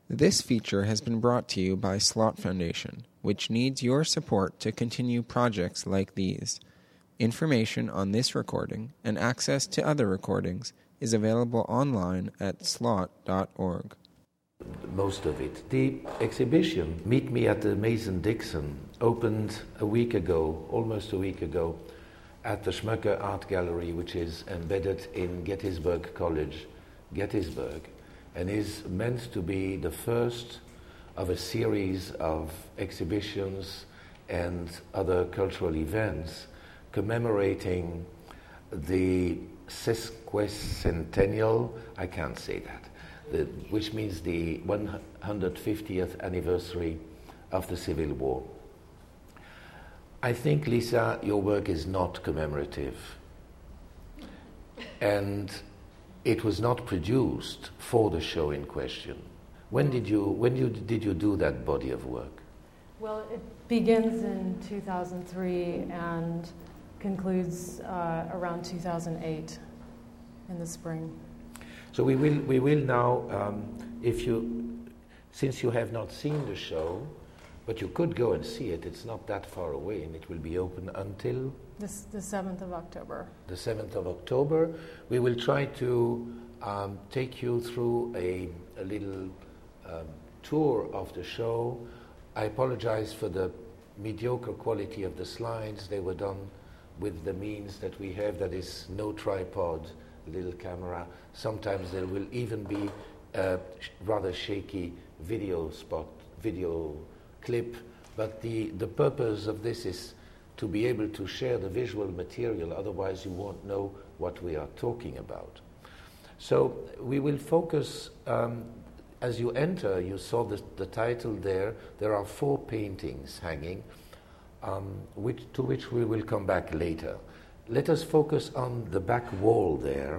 This feature has been brought to you by Slot Foundation, which needs your support to continue projects like these. Information on this recording and access to other recordings is available online at slot.org. Most of it. The exhibition, Meet Me at the Mason-Dixon, opened almost a week ago, at the Schmöcker Art Gallery, which is embedded in Gettysburg College, Gettysburg, and is meant to be the first of a series of exhibitions and other cultural events commemorating the sesquicentennial, I can't say that, which means the 150th anniversary of the Civil War. I think, Lisa, your work is not commemorative, and it was not produced for the show in question. When did you do that body of work? Well, it begins in 2003 and concludes around 2008 in the spring. So we will now, since you have not seen the show, but you could go and see it. It's not that far away, and it will be open until the 7th of October. The 7th of October. We will try to take you through a little tour of the show. I apologize for the mediocre quality of the slides. They were done with the means that we have. That is no tripod, little camera. Sometimes there will even be a rather shaky video clip, but the purpose of this is to be able to share the visual material, otherwise you won't know what we are talking about. So we will focus, as you enter, you saw the title there are 4 paintings hanging, to which we will come back later. Let us focus on the back wall there.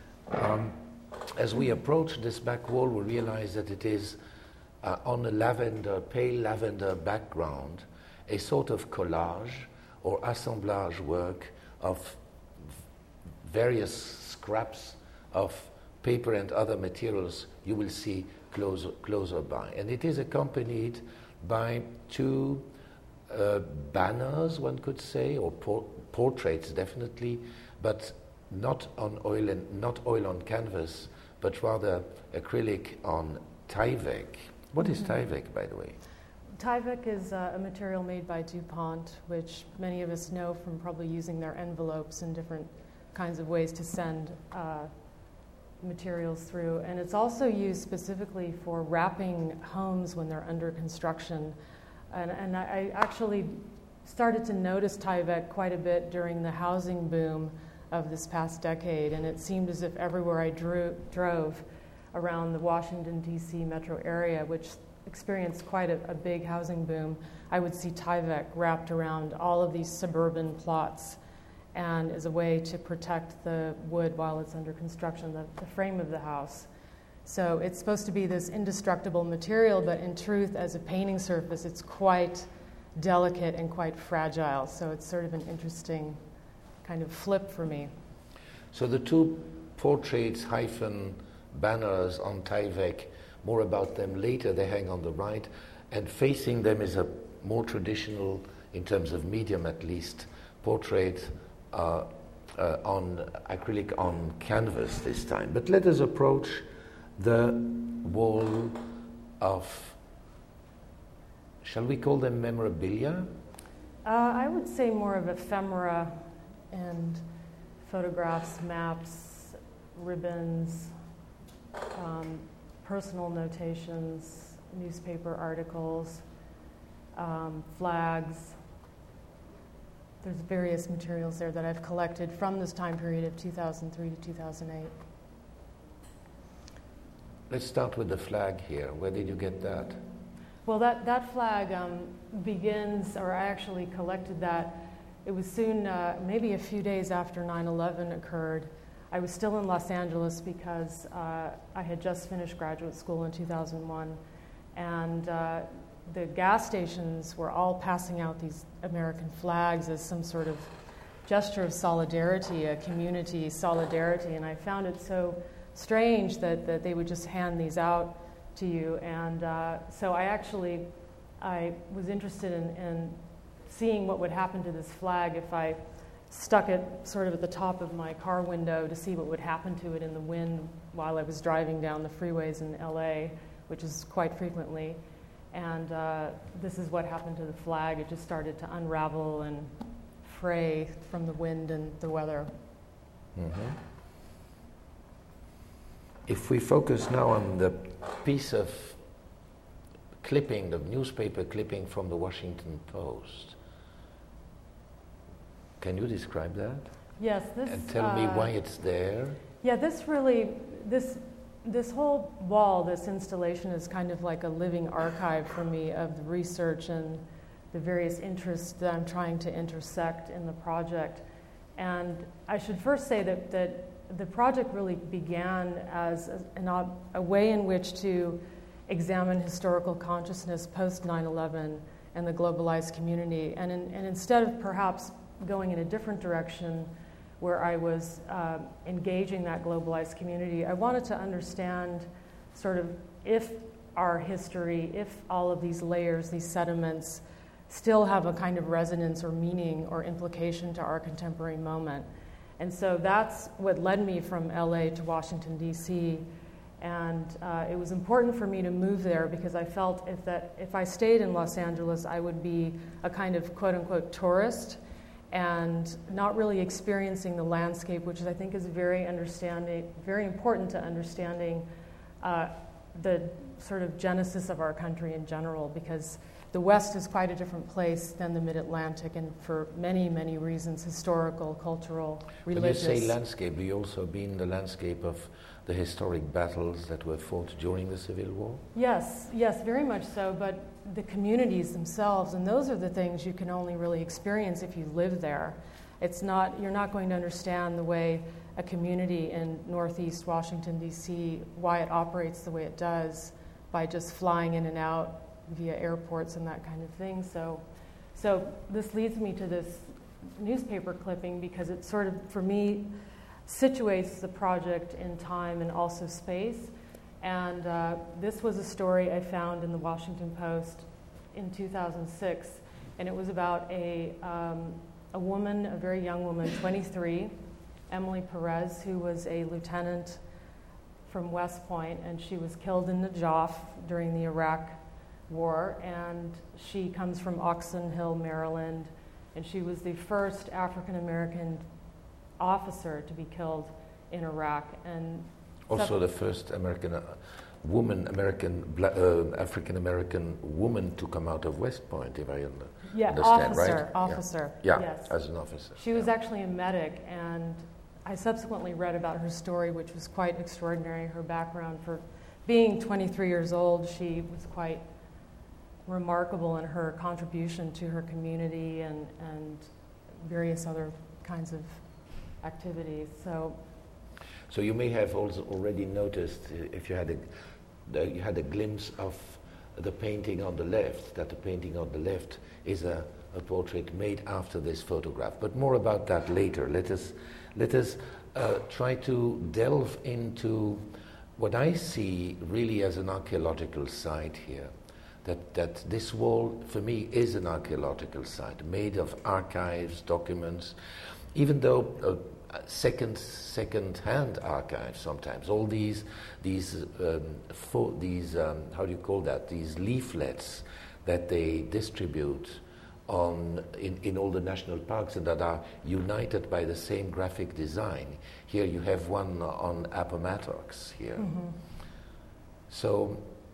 As we approach this back wall, we realize that it is on a pale lavender background, a sort of collage or assemblage work of various scraps of paper and other materials you will see closer by. And it is accompanied by 2 banners, one could say, or portraits definitely, but not oil on canvas, but rather acrylic on Tyvek. What is Tyvek, by the way? Tyvek is a material made by DuPont, which many of us know from probably using their envelopes and different kinds of ways to send materials through. And it's also used specifically for wrapping homes when they're under construction. And I actually started to notice Tyvek quite a bit during the housing boom of this past decade, and it seemed as if everywhere I drove around the Washington, D.C. metro area, which experienced quite a big housing boom, I would see Tyvek wrapped around all of these suburban plots, and as a way to protect the wood while it's under construction, the frame of the house. So it's supposed to be this indestructible material, but in truth, as a painting surface, it's quite delicate and quite fragile. So it's sort of an interesting kind of flip for me. So the 2 portraits banners on Tyvek, more about them later, they hang on the right, and facing them is a more traditional, in terms of medium at least, portrait on acrylic on canvas this time. But let us approach the wall of, shall we call them memorabilia? I would say more of ephemera and photographs, maps, ribbons, personal notations, newspaper articles, flags. There's various materials there that I've collected from this time period of 2003 to 2008. Let's start with the flag here. Where did you get that? Well, that flag begins, or I actually collected that. It was soon, maybe a few days after 9/11 occurred. I was still in Los Angeles because I had just finished graduate school in 2001, and the gas stations were all passing out these American flags as some sort of gesture of solidarity, a community solidarity, and I found it so strange that they would just hand these out to you. And so I was interested in seeing what would happen to this flag if I stuck it sort of at the top of my car window to see what would happen to it in the wind while I was driving down the freeways in LA, which is quite frequently. And this is what happened to the flag. It just started to unravel and fray from the wind and the weather. Mm-hmm. If we focus now on the piece of clipping, the newspaper clipping from the Washington Post, can you describe that? Yes, this. And tell me why it's there. Yeah, this whole wall, this installation, is kind of like a living archive for me of the research and the various interests that I'm trying to intersect in the project. And I should first say that the project really began as a way in which to examine historical consciousness post 9/11 and the globalized community. And instead of perhaps going in a different direction where I was engaging that globalized community, I wanted to understand sort of if our history, if all of these layers, these sediments, still have a kind of resonance or meaning or implication to our contemporary moment. And so that's what led me from LA to Washington, D.C., and it was important for me to move there because I felt if I stayed in Los Angeles, I would be a kind of quote-unquote tourist and not really experiencing the landscape, which I think is very important to understanding the sort of genesis of our country in general, because the West is quite a different place than the Mid-Atlantic, and for many, many reasons, historical, cultural, religious. When you say landscape, do you also mean the landscape of the historic battles that were fought during the Civil War? Yes, very much so, but the communities themselves, and those are the things you can only really experience if you live there. You're not going to understand the way a community in Northeast Washington, D.C., why it operates the way it does by just flying in and out via airports and that kind of thing. So this leads me to this newspaper clipping because it sort of, for me, situates the project in time and also space. And this was a story I found in the Washington Post in 2006, and it was about a woman, a very young woman, 23, Emily Perez, who was a lieutenant from West Point, and she was killed in Najaf during the Iraq War, and she comes from Oxon Hill, Maryland, and she was the first African-American officer to be killed in Iraq, and also the first African-American woman to come out of West Point, if I understand, right? Officer. Yeah, yes. As an officer. She was actually a medic, and I subsequently read about her story, which was quite extraordinary. Her background, for being 23 years old, she was quite remarkable in her contribution to her community and various other kinds of activities. So you may have also already noticed, if you had a glimpse of the painting on the left, that the painting on the left is a portrait made after this photograph. But more about that later. Let us try to delve into what I see really as an archaeological site here. That this wall, for me, is an archaeological site, made of archives, documents, even though second-hand archives sometimes. All these how do you call that? These leaflets that they distribute in all the national parks and that are united by the same graphic design. Here you have one on Appomattox here. Mm-hmm. So,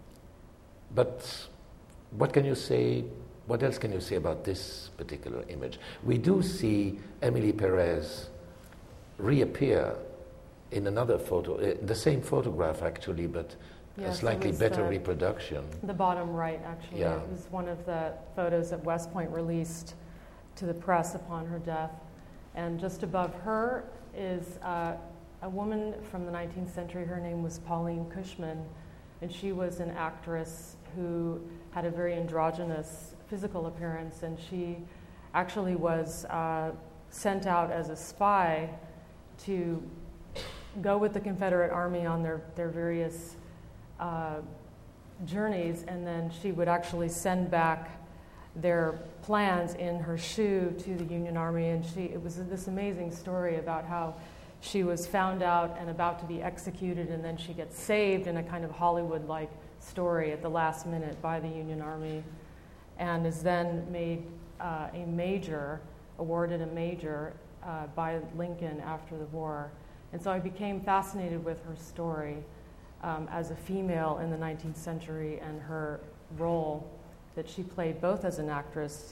but what can you say? What else can you say about this particular image? We do see Emily Perez reappear in another photo, the same photograph actually, but yes, a slightly better reproduction. The bottom right, actually. Yeah. It was one of the photos that West Point released to the press upon her death. And just above her is a woman from the 19th century. Her name was Pauline Cushman, and she was an actress who had a very androgynous physical appearance, and she actually was sent out as a spy to go with the Confederate Army on their various journeys, and then she would actually send back their plans in her shoe to the Union Army. And it was this amazing story about how she was found out and about to be executed, and then she gets saved in a kind of Hollywood-like story at the last minute by the Union Army, and is then made awarded a major by Lincoln after the war. And so I became fascinated with her story as a female in the 19th century and her role that she played both as an actress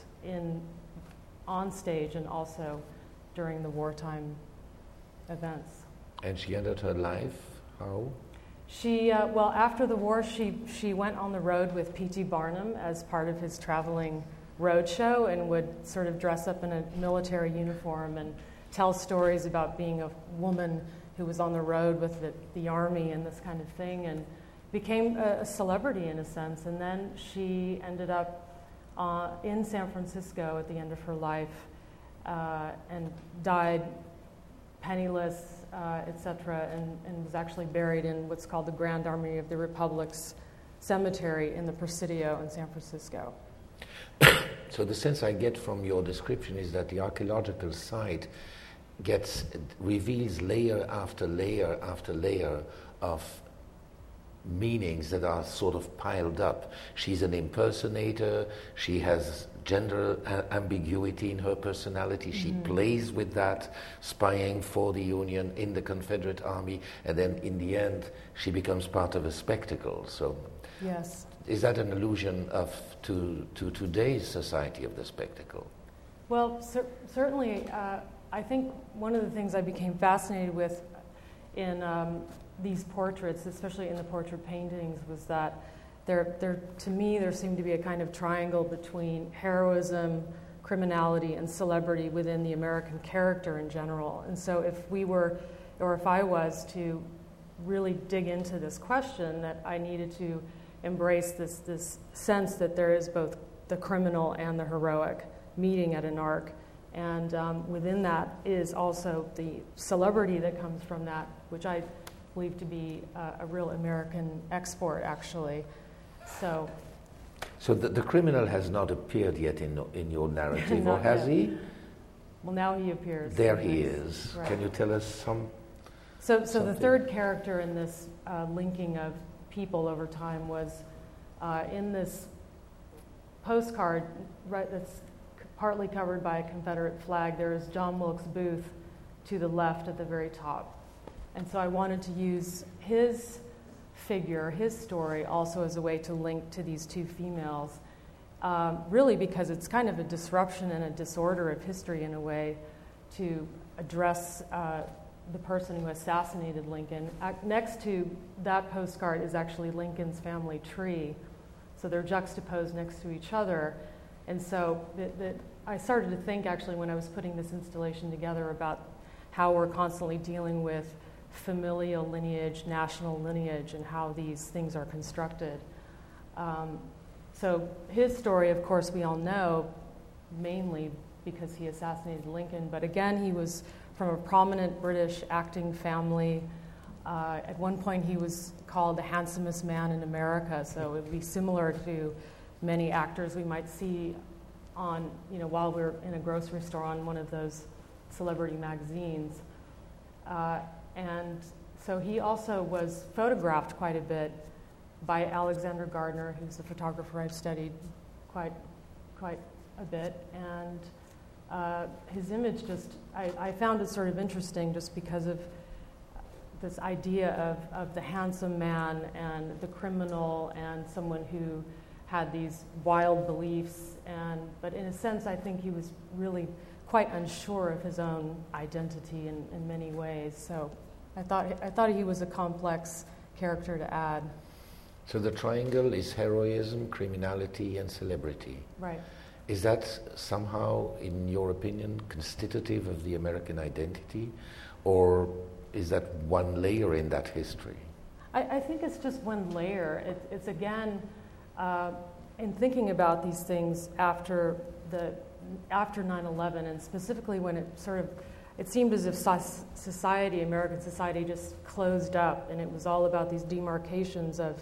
on stage and also during the wartime events. And she ended her life how? She, well, after the war, she went on the road with P.T. Barnum as part of his traveling road show, and would sort of dress up in a military uniform and tell stories about being a woman who was on the road with the army and this kind of thing, and became a celebrity in a sense. And then she ended up in San Francisco at the end of her life and died penniless, etc., and was actually buried in what's called the Grand Army of the Republic's cemetery in the Presidio in San Francisco. So the sense I get from your description is that the archaeological site reveals layer after layer after layer of meanings that are sort of piled up. She's an impersonator, she has gender ambiguity in her personality, she plays with that, spying for the Union in the Confederate Army, and then in the end she becomes part of a spectacle. So yes. Is that an allusion to today's society of the spectacle? Well, certainly I think one of the things I became fascinated with in these portraits, especially in the portrait paintings, was that to me there seemed to be a kind of triangle between heroism, criminality, and celebrity within the American character in general. And so if I was to really dig into this question, that I needed to embrace this sense that there is both the criminal and the heroic meeting at an arc. And within that is also the celebrity that comes from that, which I believe to be a real American export, actually. So the criminal has not appeared yet in your narrative, or has he? Well, now he appears. There he is. Right. Can you tell us some? So the third character in this linking of people over time was in this postcard, right, that's partly covered by a Confederate flag. There is John Wilkes Booth to the left at the very top. And so I wanted to use his figure, his story, also as a way to link to these two females, really because it's kind of a disruption and a disorder of history in a way to address the person who assassinated Lincoln. Next to that postcard is actually Lincoln's family tree. So they're juxtaposed next to each other. And so I started to think, actually, when I was putting this installation together, about how we're constantly dealing with familial lineage, national lineage, and how these things are constructed. So his story, of course, we all know, mainly because he assassinated Lincoln. But again, he was from a prominent British acting family. At one point, he was called the handsomest man in America, so it would be similar to many actors we might see on, while we're in a grocery store on one of those celebrity magazines. And so he also was photographed quite a bit by Alexander Gardner, who's a photographer I've studied quite a bit. And his image I found it sort of interesting just because of this idea of the handsome man and the criminal and someone who had these wild beliefs. But in a sense, I think he was really quite unsure of his own identity in many ways. So I thought he was a complex character to add. So the triangle is heroism, criminality, and celebrity. Right. Is that somehow, in your opinion, constitutive of the American identity, or is that one layer in that history? I think it's just one layer. It's again, in thinking about these things after 9/11, and specifically when it seemed as if society, American society, just closed up, and it was all about these demarcations of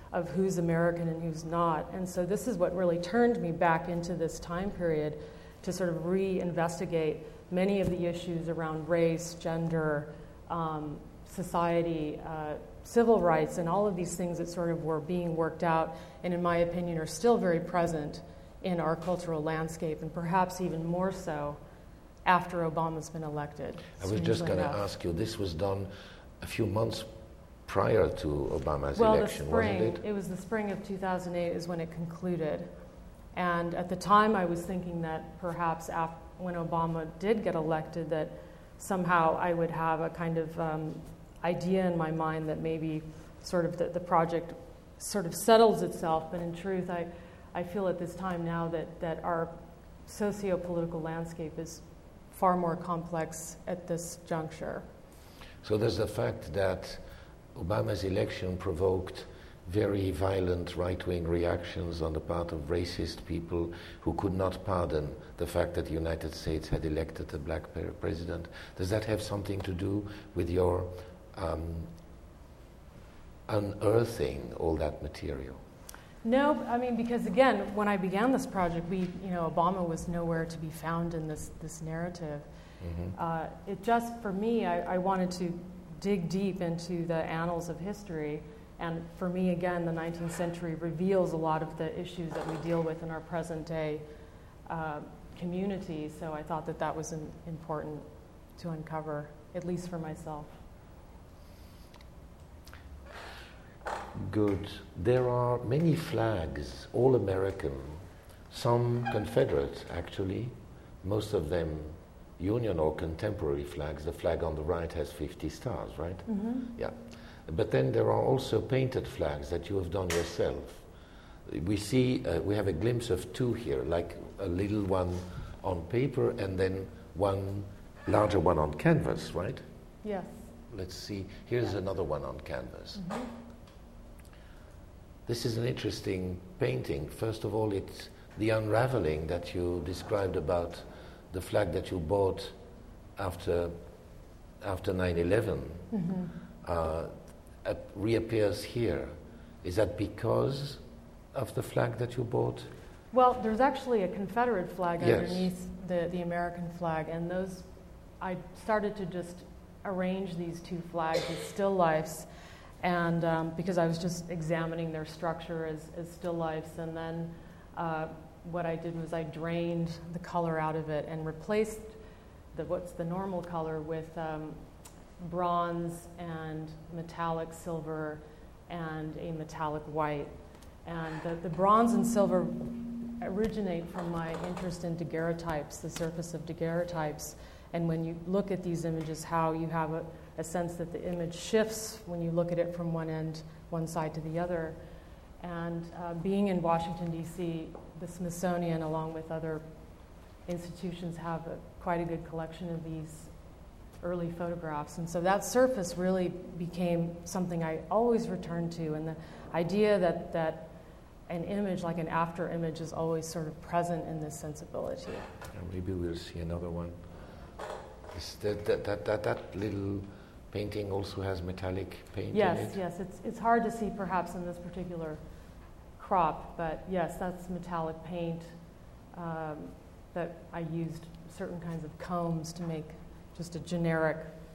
of who's American and who's not. And so this is what really turned me back into this time period to sort of reinvestigate many of the issues around race, gender, society, civil rights, and all of these things that sort of were being worked out and, in my opinion, are still very present in our cultural landscape, and perhaps even more so after Obama's been elected. I was just going to ask you, this was done a few months prior to Obama's election, wasn't it? It was the spring of 2008 is when it concluded. And at the time I was thinking that perhaps when Obama did get elected that somehow I would have a kind of idea in my mind that maybe sort of the project sort of settles itself. But in truth, I feel at this time now that our socio-political landscape is far more complex at this juncture. So there's the fact that Obama's election provoked very violent right-wing reactions on the part of racist people who could not pardon the fact that the United States had elected a black president. Does that have something to do with your unearthing all that material? No, I mean, because again, when I began this project, Obama was nowhere to be found in this narrative. Mm-hmm. It just, for me, I wanted to dig deep into the annals of history. And for me, again, the 19th century reveals a lot of the issues that we deal with in our present day community. So I thought that was important to uncover, at least for myself. Good. There are many flags, all American, some Confederate, actually, most of them Union or contemporary flags. The flag on the right has 50 stars, right? Mm-hmm. Yeah. But then there are also painted flags that you have done yourself. We see, we have a glimpse of two here, like a little one on paper and then one larger one on canvas, right? Yes. Let's see. Here's another one on canvas. Mm-hmm. This is an interesting painting. First of all, it's the unraveling that you described about the flag that you bought after 9/11. Mm-hmm. Reappears here. Is that because of the flag that you bought? Well, there's actually a Confederate flag yes. underneath the American flag, and I started to just arrange these two flags as still lifes, and because I was just examining their structure as still lifes, and then what I did was I drained the color out of it and replaced what's the normal color with bronze and metallic silver and a metallic white. And the bronze and silver originate from my interest in daguerreotypes, the surface of daguerreotypes. And when you look at these images, how you have a sense that the image shifts when you look at it from one side to the other. And being in Washington, D.C., the Smithsonian, along with other institutions, have quite a good collection of these early photographs. And so that surface really became something I always returned to. And the idea that an image, like an after image, is always sort of present in this sensibility. Maybe we'll see another one. That little painting also has metallic paint in it? Yes. It's hard to see perhaps in this particular crop, but yes, that's metallic paint that I used certain kinds of combs to make just a generic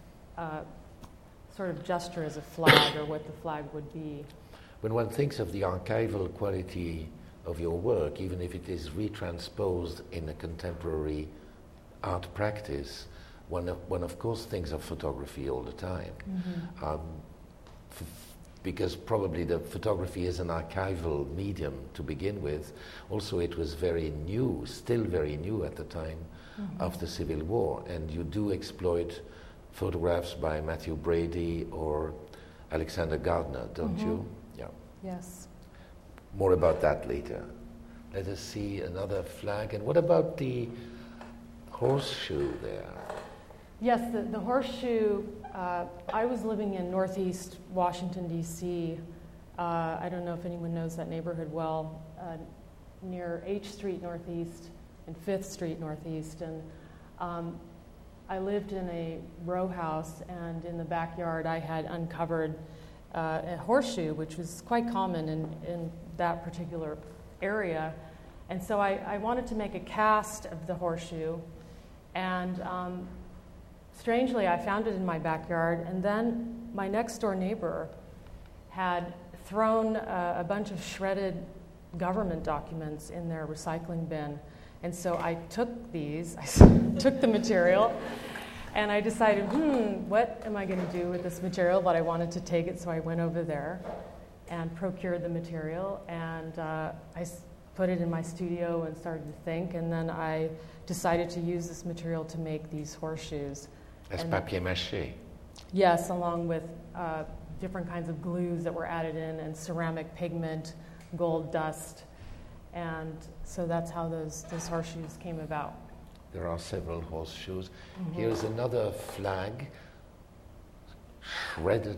sort of gesture as a flag or what the flag would be. When one thinks of the archival quality of your work, even if it is retransposed in a contemporary art practice, one of course thinks of photography all the time. Mm-hmm. Because probably the photography is an archival medium to begin with. Also, it was very new, still very new at the time mm-hmm. of the Civil War, and you do exploit photographs by Matthew Brady or Alexander Gardner, don't mm-hmm. you? Yeah. Yes. More about that later. Let us see another flag. And what about the horseshoe there? Yes, the horseshoe, I was living in northeast Washington, D.C. I don't know if anyone knows that neighborhood well, near H Street Northeast and 5th Street Northeast. And I lived in a row house, and in the backyard I had uncovered a horseshoe, which was quite common in that particular area. And so I wanted to make a cast of the horseshoe, and strangely, I found it in my backyard, and then my next door neighbor had thrown a bunch of shredded government documents in their recycling bin. And so I took these, I took the material, and I decided, what am I going to do with this material? But I wanted to take it, so I went over there and procured the material, and I put it in my studio and started to think, and then I decided to use this material to make these horseshoes. As papier-mâché? Yes, along with different kinds of glues that were added in, and ceramic pigment, gold dust, and so that's how those horseshoes came about. There are several horseshoes. Mm-hmm. Here's another flag, shredded,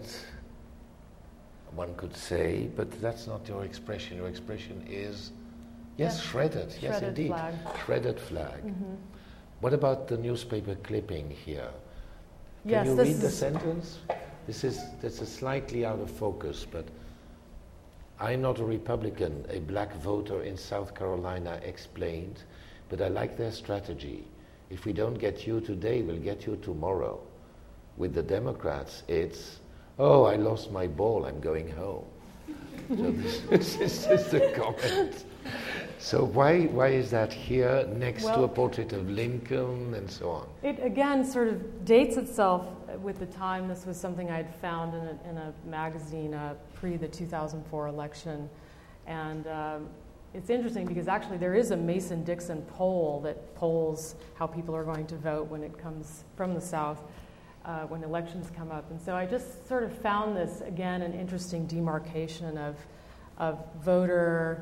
one could say, but that's not your expression. Your expression is, yes, shredded. Yes, indeed. Flag. Shredded flag. Mm-hmm. What about the newspaper clipping here? Can yes, you read the sentence? This is slightly out of focus, but I'm not a Republican, a black voter in South Carolina explained, but I like their strategy. If we don't get you today, we'll get you tomorrow. With the Democrats, it's, oh, I lost my ball, I'm going home. So this is just a comment. So why is that here next to a portrait of Lincoln and so on? It again sort of dates itself with the time. This was something I'd found in a magazine pre the 2004 election. And it's interesting because actually there is a Mason-Dixon poll that polls how people are going to vote when it comes from the South, when elections come up. And so I just sort of found this, again, an interesting demarcation of voter,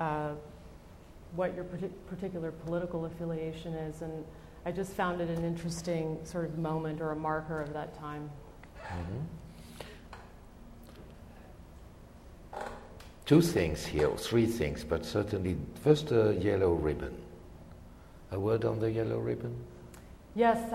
what your particular political affiliation is, and I just found it an interesting sort of moment or a marker of that time. Mm-hmm. Two things here, three things, but certainly first the yellow ribbon. A word on the yellow ribbon? Yes,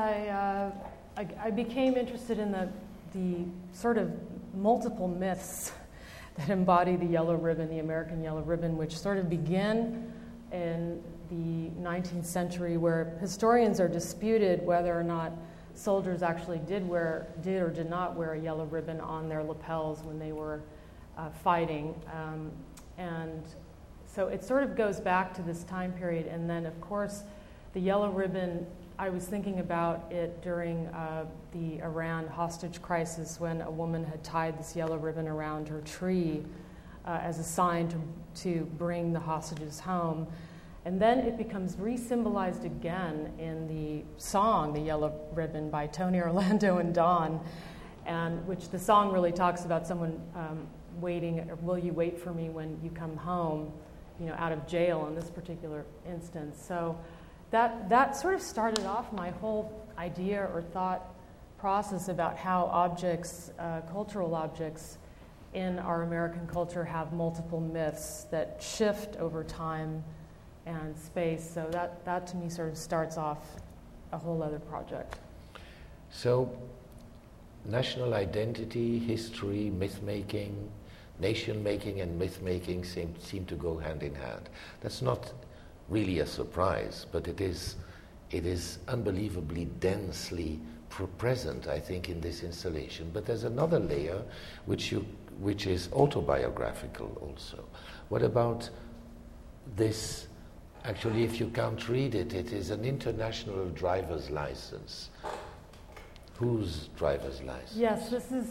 I became interested in the sort of multiple myths that embody the yellow ribbon, the American yellow ribbon, which sort of begin in the 19th century, where historians are disputed whether or not soldiers actually did or did not wear a yellow ribbon on their lapels when they were fighting. And so it sort of goes back to this time period. And then, of course, the yellow ribbon, I was thinking about it during the Iran hostage crisis, when a woman had tied this yellow ribbon around her tree as a sign to bring the hostages home. And then it becomes re-symbolized again in the song, The Yellow Ribbon, by Tony Orlando and Dawn, and which the song really talks about someone waiting, or will you wait for me when you come home, out of jail in this particular instance. So that sort of started off my whole idea or thought process about how objects, cultural objects in our American culture have multiple myths that shift over time and space. So that to me sort of starts off a whole other project. So national identity, history, myth-making, nation-making and myth-making seem to go hand in hand. That's not really a surprise, but it is unbelievably densely present, I think, in this installation. But there's another layer which is autobiographical also. What about this? Actually, if you can't read it, it is an international driver's license. Whose driver's license? Yes, this is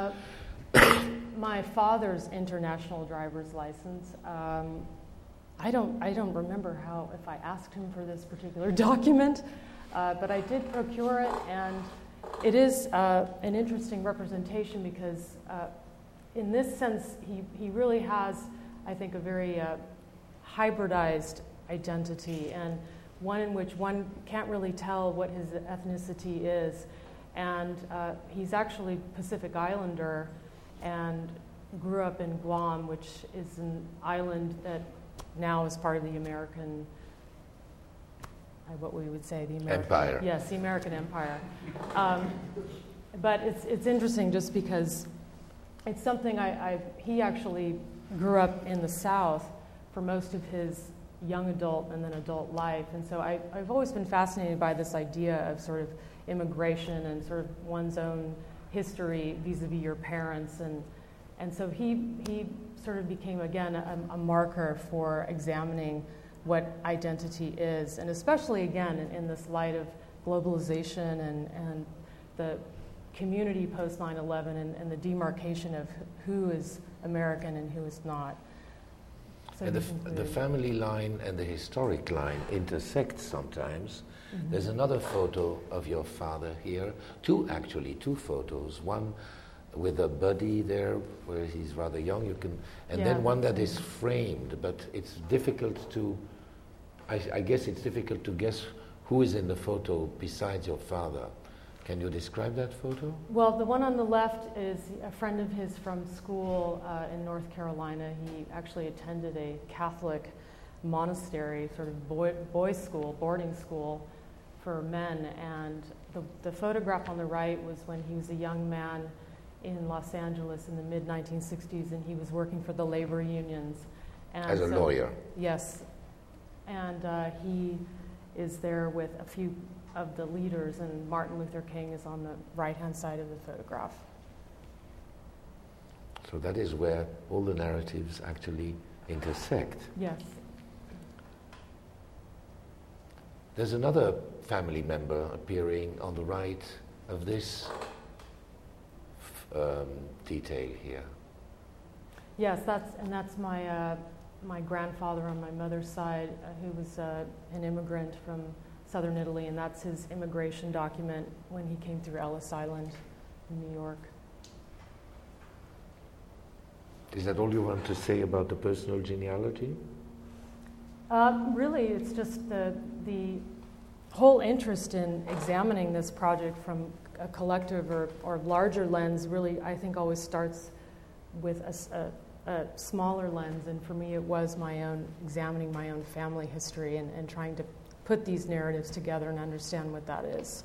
my father's international driver's license. I don't remember if I asked him for this particular document, but I did procure it, and it is an interesting representation because in this sense, he really has, I think, a very hybridized identity, and one in which one can't really tell what his ethnicity is. And he's actually Pacific Islander and grew up in Guam, which is an island that now is part of the American, what we would say, the American Empire. Yes, the American Empire. But it's interesting just because it's something he actually grew up in the South for most of his young adult and then adult life. And so I've always been fascinated by this idea of sort of immigration and sort of one's own history vis-a-vis your parents. And so he sort of became, again, a marker for examining what identity is. And especially, again, in this light of globalization and the community post 9/11 and the demarcation of who is American and who is not. So and the family line and the historic line intersect sometimes. Mm-hmm. There's another photo of your father here, two photos. One with a buddy there where he's rather young, then one that is framed, but it's difficult to, I guess it's difficult to guess who is in the photo besides your father. Can you describe that photo? Well, the one on the left is a friend of his from school in North Carolina. He actually attended a Catholic monastery, sort of boys' school, boarding school for men. And the photograph on the right was when he was a young man in Los Angeles in the mid-1960s, and he was working for the labor unions. And as a lawyer? Yes. And he is there with a few of the leaders, and Martin Luther King is on the right-hand side of the photograph. So that is where all the narratives actually intersect. Yes. There's another family member appearing on the right of this detail here. Yes, that's my grandfather on my mother's side, who was an immigrant from southern Italy, and that's his immigration document when he came through Ellis Island in New York. Is that all you want to say about the personal genealogy? Really, it's just the whole interest in examining this project from a collective or larger lens really, I think, always starts with a smaller lens, and for me it was examining my own family history and trying to put these narratives together and understand what that is.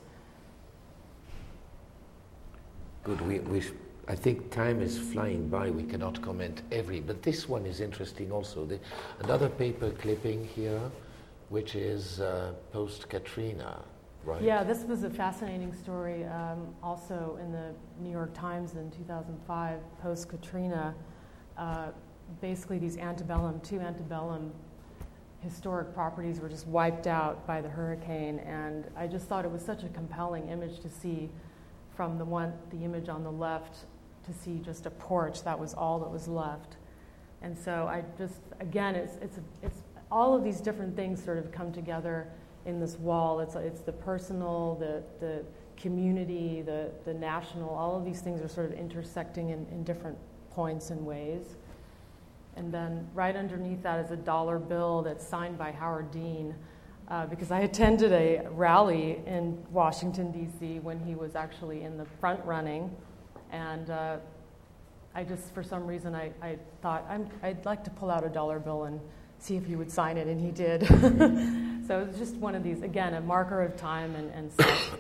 Good. I think time is flying by. We cannot comment but this one is interesting also. Another paper clipping here, which is post-Katrina, right? Yeah, this was a fascinating story. Also in the New York Times in 2005, post-Katrina, basically these two antebellum historic properties were just wiped out by the hurricane, and I just thought it was such a compelling image to see from the image on the left, to see just a porch. That was all that was left. And so I just, again, it's all of these different things sort of come together in this wall. It's the personal, the community, the national, all of these things are sort of intersecting in different points and ways. And then right underneath that is a dollar bill that's signed by Howard Dean, because I attended a rally in Washington, D.C. when he was actually in the front running. And I just, for some reason, I thought, I'd like to pull out a dollar bill and see if he would sign it, and he did. So it was just one of these, again, a marker of time and such.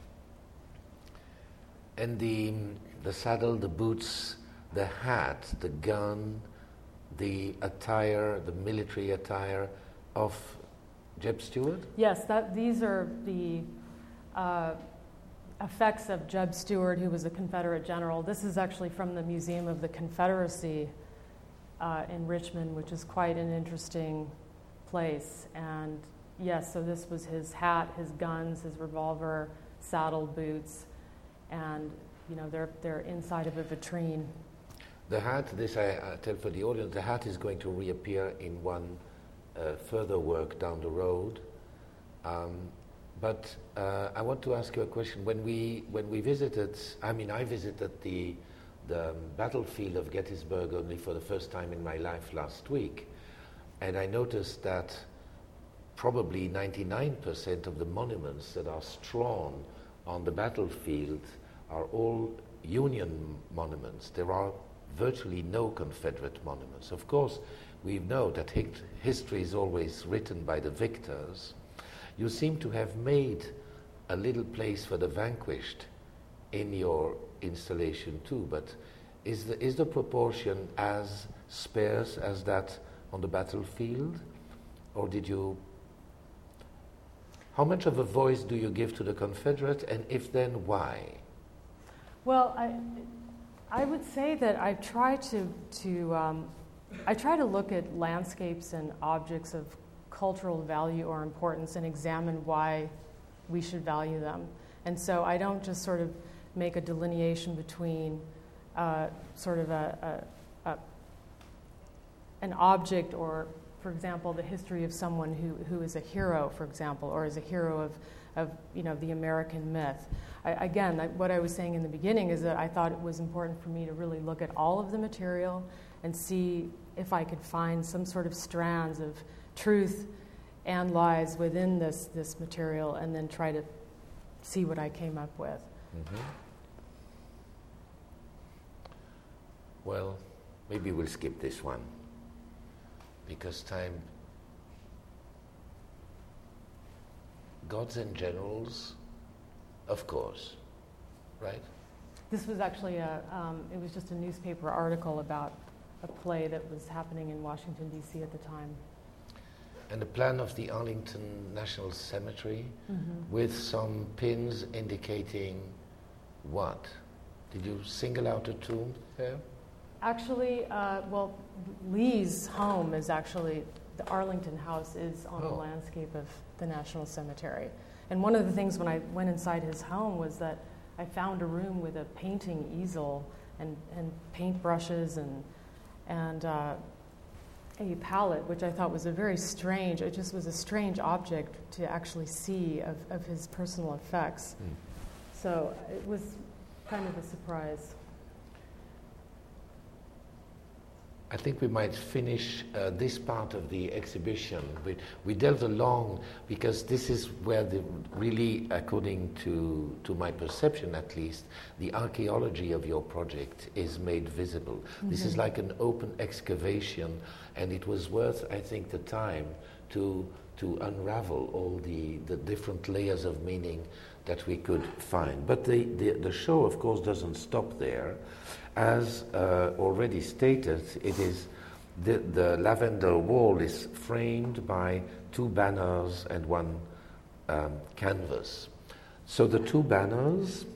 And the saddle, the boots, the hat, the gun, the attire, the military attire of Jeb Stuart? Yes, these are the effects of Jeb Stuart, who was a Confederate general. This is actually from the Museum of the Confederacy in Richmond, which is quite an interesting place. And yes, so this was his hat, his guns, his revolver, saddle, boots, and they're inside of a vitrine. The hat, this I tell for the audience, the hat is going to reappear in one further work down the road. But I want to ask you a question. When we visited, I visited the battlefield of Gettysburg only for the first time in my life last week, and I noticed that probably 99% of the monuments that are strewn on the battlefield are all Union monuments. There are virtually no Confederate monuments. Of course, we know that history is always written by the victors. You seem to have made a little place for the vanquished in your installation too, but is the proportion as sparse as that on the battlefield, or did you? How much of a voice do you give to the Confederate, and if then, why? Well, I would say that I try to look at landscapes and objects of cultural value or importance and examine why we should value them. And so I don't just sort of make a delineation between sort of an object or, for example, the history of someone who is a hero, for example, or is a hero of the American myth. What I was saying in the beginning is that I thought it was important for me to really look at all of the material and see if I could find some sort of strands of truth and lies within this material, and then try to see what I came up with. Mm-hmm. Well, maybe we'll skip this one, because time. Gods and Generals, of course, right? This was actually it was just a newspaper article about a play that was happening in Washington, D.C. at the time. And the plan of the Arlington National Cemetery, with some pins indicating what? Did you single out a tomb there? Actually, Lee's home is actually, the Arlington house is on the landscape of the National Cemetery. And one of the things when I went inside his home was that I found a room with a painting easel and paint brushes and a palette, which I thought was it just was a strange object to actually see of his personal effects. So it was kind of a surprise. I think we might finish this part of the exhibition. We delved along because this is where really, according to my perception at least, the archaeology of your project is made visible. This is like an open excavation, and it was worth, I think, the time to unravel all the different layers of meaning that we could find. But the show, of course, doesn't stop there. As already stated, it is the lavender wall is framed by two banners and one canvas. So the two banners,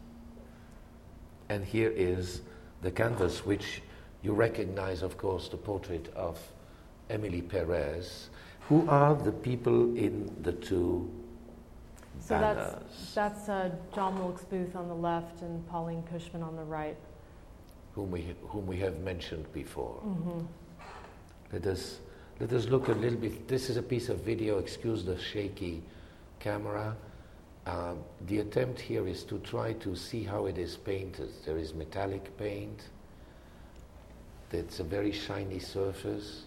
and here is the canvas, which you recognize, of course, the portrait of Emily Perez. Who are the people in the two banners? So that's John Wilkes Booth on the left and Pauline Cushman on the right. Whom we have mentioned before. Let us look a little bit. This is a piece of video. Excuse the shaky camera. The attempt here is to try to see how it is painted. There is metallic paint. It's a very shiny surface.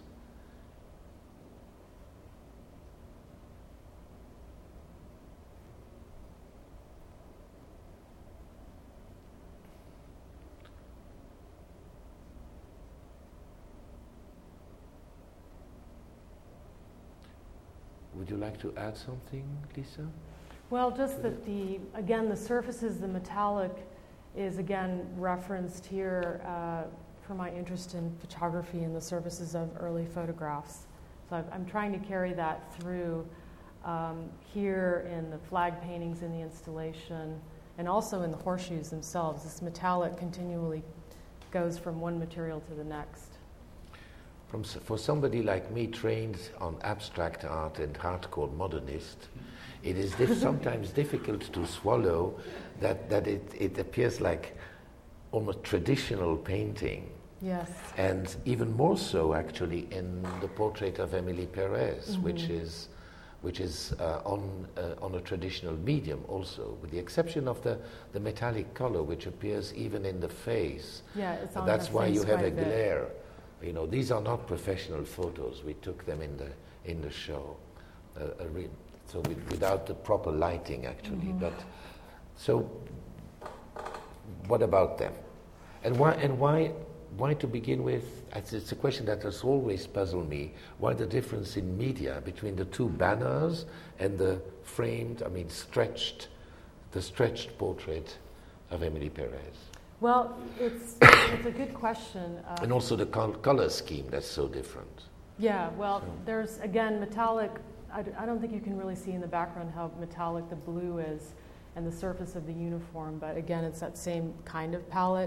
Would you like to add something, Lisa? Well, just that the surfaces, the metallic is again referenced here for my interest in photography and the surfaces of early photographs. So I'm trying to carry that through here in the flag paintings in the installation and also in the horseshoes themselves. This metallic continually goes from one material to the next. For somebody like me trained on abstract art and hardcore modernist, it is sometimes difficult to swallow that it appears like almost traditional painting. Yes. And even more so actually in the portrait of Emily Perez, which is on a traditional medium also, with the exception of the metallic color which appears even in the face. Yeah, it's on That's her why face you have quite a a bit. glare. You know, these are not professional photos. We took them in the show, without the proper lighting, actually. But so, what about them? And why to begin with? It's a question that has always puzzled me. Why the difference in media between the two banners and the framed, stretched portrait of Emily Perez? Well, it's a good question. And also the color scheme, that's so different. Yeah, well, there's, again, metallic. I don't think you can really see in the background how metallic the blue is and the surface of the uniform, but again, it's that same kind of palette.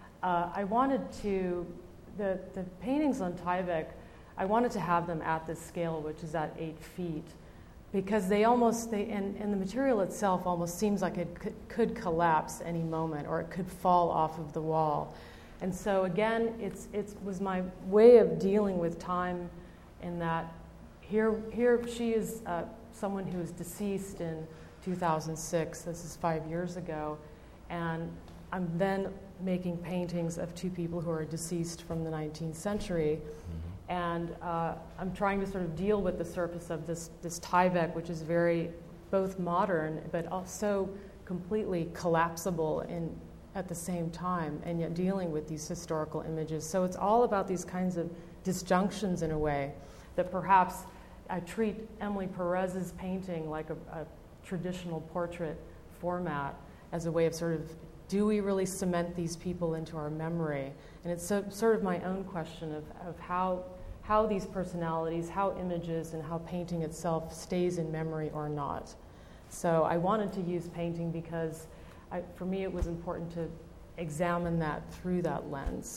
I wanted to, the paintings on Tyvek, I wanted to have them at this scale, which is at 8 feet, because and the material itself almost seems like it could collapse any moment, or it could fall off of the wall. And so again, it was my way of dealing with time in that here she is someone who was deceased in 2006, this is 5 years ago, and I'm then making paintings of two people who are deceased from the 19th century. And I'm trying to sort of deal with the surface of this Tyvek, which is very both modern but also completely collapsible at the same time, and yet dealing with these historical images. So it's all about these kinds of disjunctions in a way that perhaps I treat Emily Perez's painting like a traditional portrait format as a way of sort of, do we really cement these people into our memory? And it's sort of my own question of how these personalities, how images, and how painting itself stays in memory or not. So I wanted to use painting because for me it was important to examine that through that lens.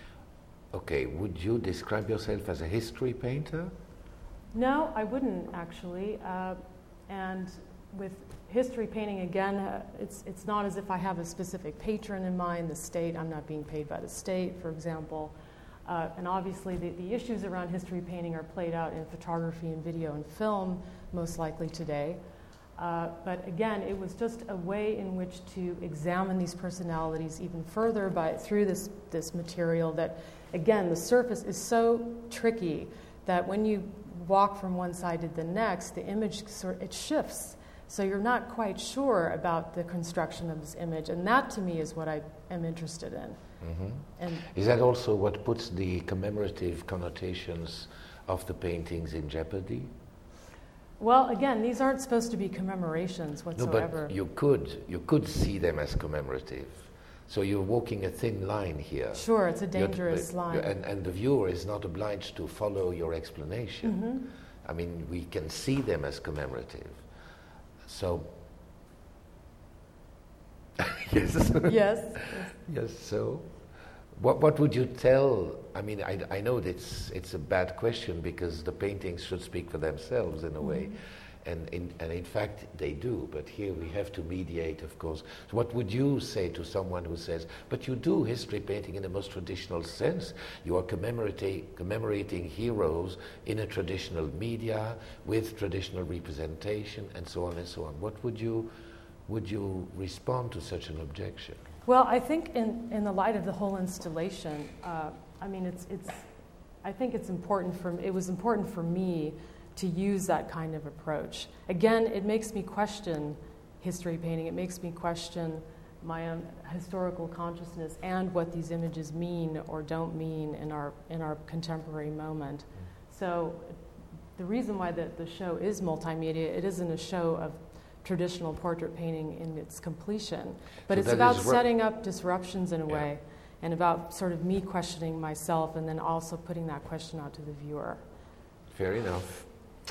Okay, would you describe yourself as a history painter? No, I wouldn't actually. And with history painting, again, it's not as if I have a specific patron in mind, the state. I'm not being paid by the state, for example. And obviously the issues around history painting are played out in photography and video and film, most likely today. But again, it was just a way in which to examine these personalities even further through this material that, again, the surface is so tricky that when you walk from one side to the next, the image, it shifts. So you're not quite sure about the construction of this image. And that, to me, is what I am interested in. Mm-hmm. And is that also what puts the commemorative connotations of the paintings in jeopardy? Well, again, these aren't supposed to be commemorations whatsoever. No, but you could see them as commemorative. So you're walking a thin line here. Sure, it's a dangerous line. And the viewer is not obliged to follow your explanation. Mm-hmm. I mean, we can see them as commemorative. So, yes. Yes. Yes. So, what would you tell? I mean, I know it's a bad question because the paintings should speak for themselves in a way, and in fact they do. But here we have to mediate, of course. So what would you say to someone who says, "But you do history painting in the most traditional sense. You are commemorating heroes in a traditional media with traditional representation, and so on and so on." What would you respond to such an objection? Well, I think in the light of the whole installation, I mean, I think it was important for me to use that kind of approach. Again, it makes me question history painting. It makes me question my own historical consciousness and what these images mean or don't mean in our contemporary moment. So the reason why the show is multimedia, it isn't a show of traditional portrait painting in its completion, but so it's about setting up disruptions in a way, and about sort of me questioning myself and then also putting that question out to the viewer. Fair enough.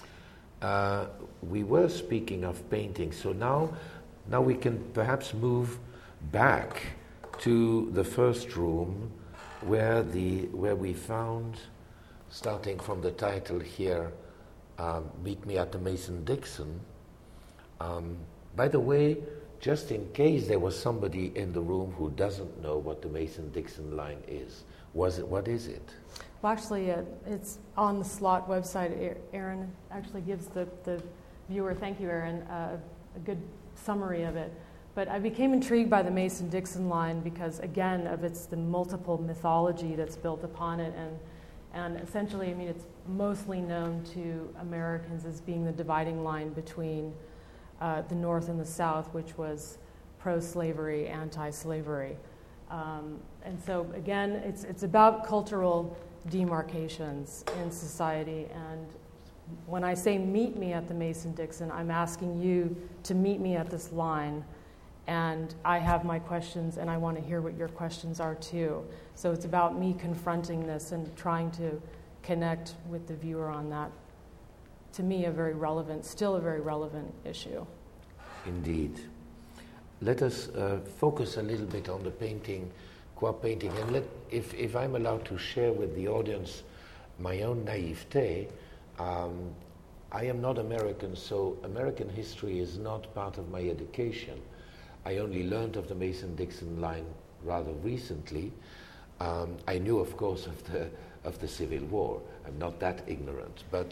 We were speaking of painting, so now we can perhaps move back to the first room where we found, starting from the title here, Meet Me at the Mason-Dixon. By the way, just in case there was somebody in the room who doesn't know what the Mason-Dixon line is, what is it? Well, actually, it's on the Slot website. Aaron actually gives the viewer, thank you, Aaron, a good summary of it. But I became intrigued by the Mason-Dixon line because, again, of the multiple mythology that's built upon it, and essentially, I mean, it's mostly known to Americans as being the dividing line between the North and the South, which was pro-slavery, anti-slavery. And so, again, it's about cultural demarcations in society. And when I say meet me at the Mason-Dixon, I'm asking you to meet me at this line And I have my questions, and I want to hear what your questions are too. So it's about me confronting this and trying to connect with the viewer on that, to me, still a very relevant issue. Indeed. Let us focus a little bit on the painting, qua painting, and if I'm allowed to share with the audience my own naivete, I am not American, so American history is not part of my education. I only learned of the Mason-Dixon line rather recently. I knew, of course, of the Civil War. I'm not that ignorant, but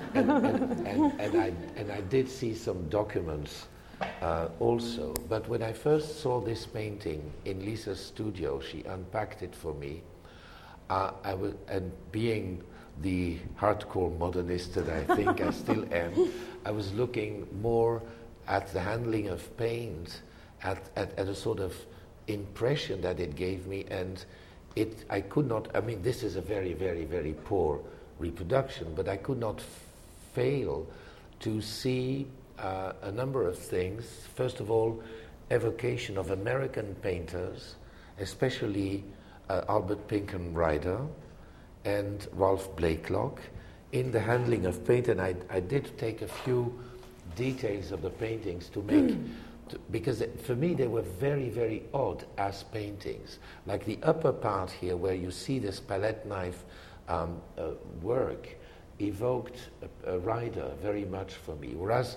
and I did see some documents also. But when I first saw this painting in Lisa's studio, she unpacked it for me. And being the hardcore modernist that I think I still am, I was looking more at the handling of paint, at a sort of impression that it gave me, and I could not, I mean, this is a very, very, very poor reproduction, but I could not fail to see a number of things. First of all, evocation of American painters, especially Albert Pinkham Ryder and Ralph Blakelock, in the handling of paint, and I did take a few details of the paintings to make, because for me they were very, very odd as paintings. Like the upper part here, where you see this palette knife work, evoked a Ryder very much for me, whereas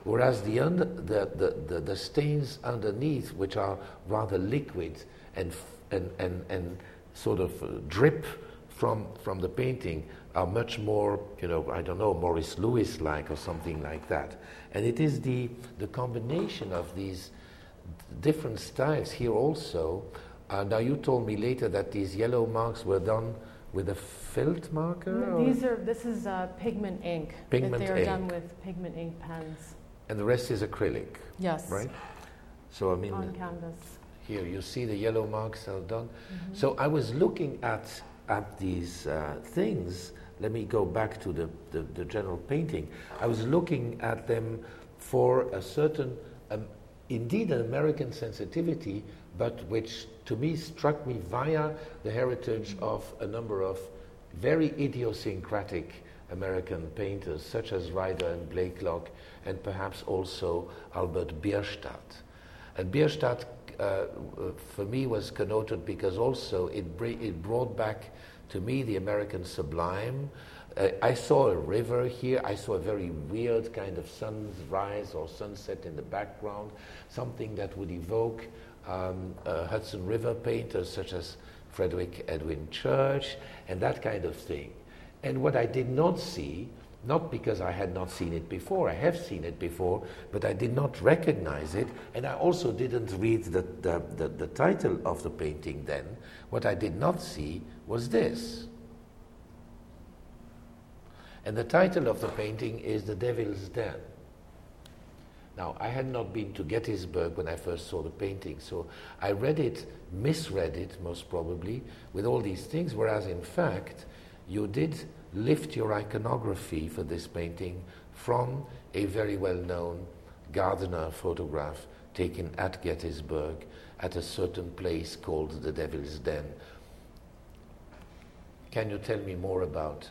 the stains underneath, which are rather liquid and sort of drip from the painting, are much more, I don't know, Maurice Lewis-like or something like that. And it is the combination of these different styles here also. Now you told me later that these yellow marks were done with a felt marker? This is pigment ink. Pigment they are ink. done with pigment ink pens. And the rest is acrylic? Yes. Right? So I mean, on canvas. Here you see the yellow marks are done. Mm-hmm. So I was looking at these things. Let me go back to the general painting. I was looking at them for a certain, indeed an American sensitivity, but which to me struck me via the heritage of a number of very idiosyncratic American painters, such as Ryder and Blakelock, and perhaps also Albert Bierstadt. And Bierstadt, for me, was connoted because also it brought back to me the American sublime. I saw a river here. I saw a very weird kind of sunrise or sunset in the background, something that would evoke Hudson River painters such as Frederick Edwin Church and that kind of thing. And what I did not see, not because I had not seen it before, I have seen it before, but I did not recognize it, and I also didn't read the title of the painting then. What I did not see was this. And the title of the painting is The Devil's Den. Now, I had not been to Gettysburg when I first saw the painting, so I misread it most probably, with all these things, whereas in fact, you did lift your iconography for this painting from a very well-known Gardner photograph taken at Gettysburg at a certain place called the Devil's Den. Can you tell me more about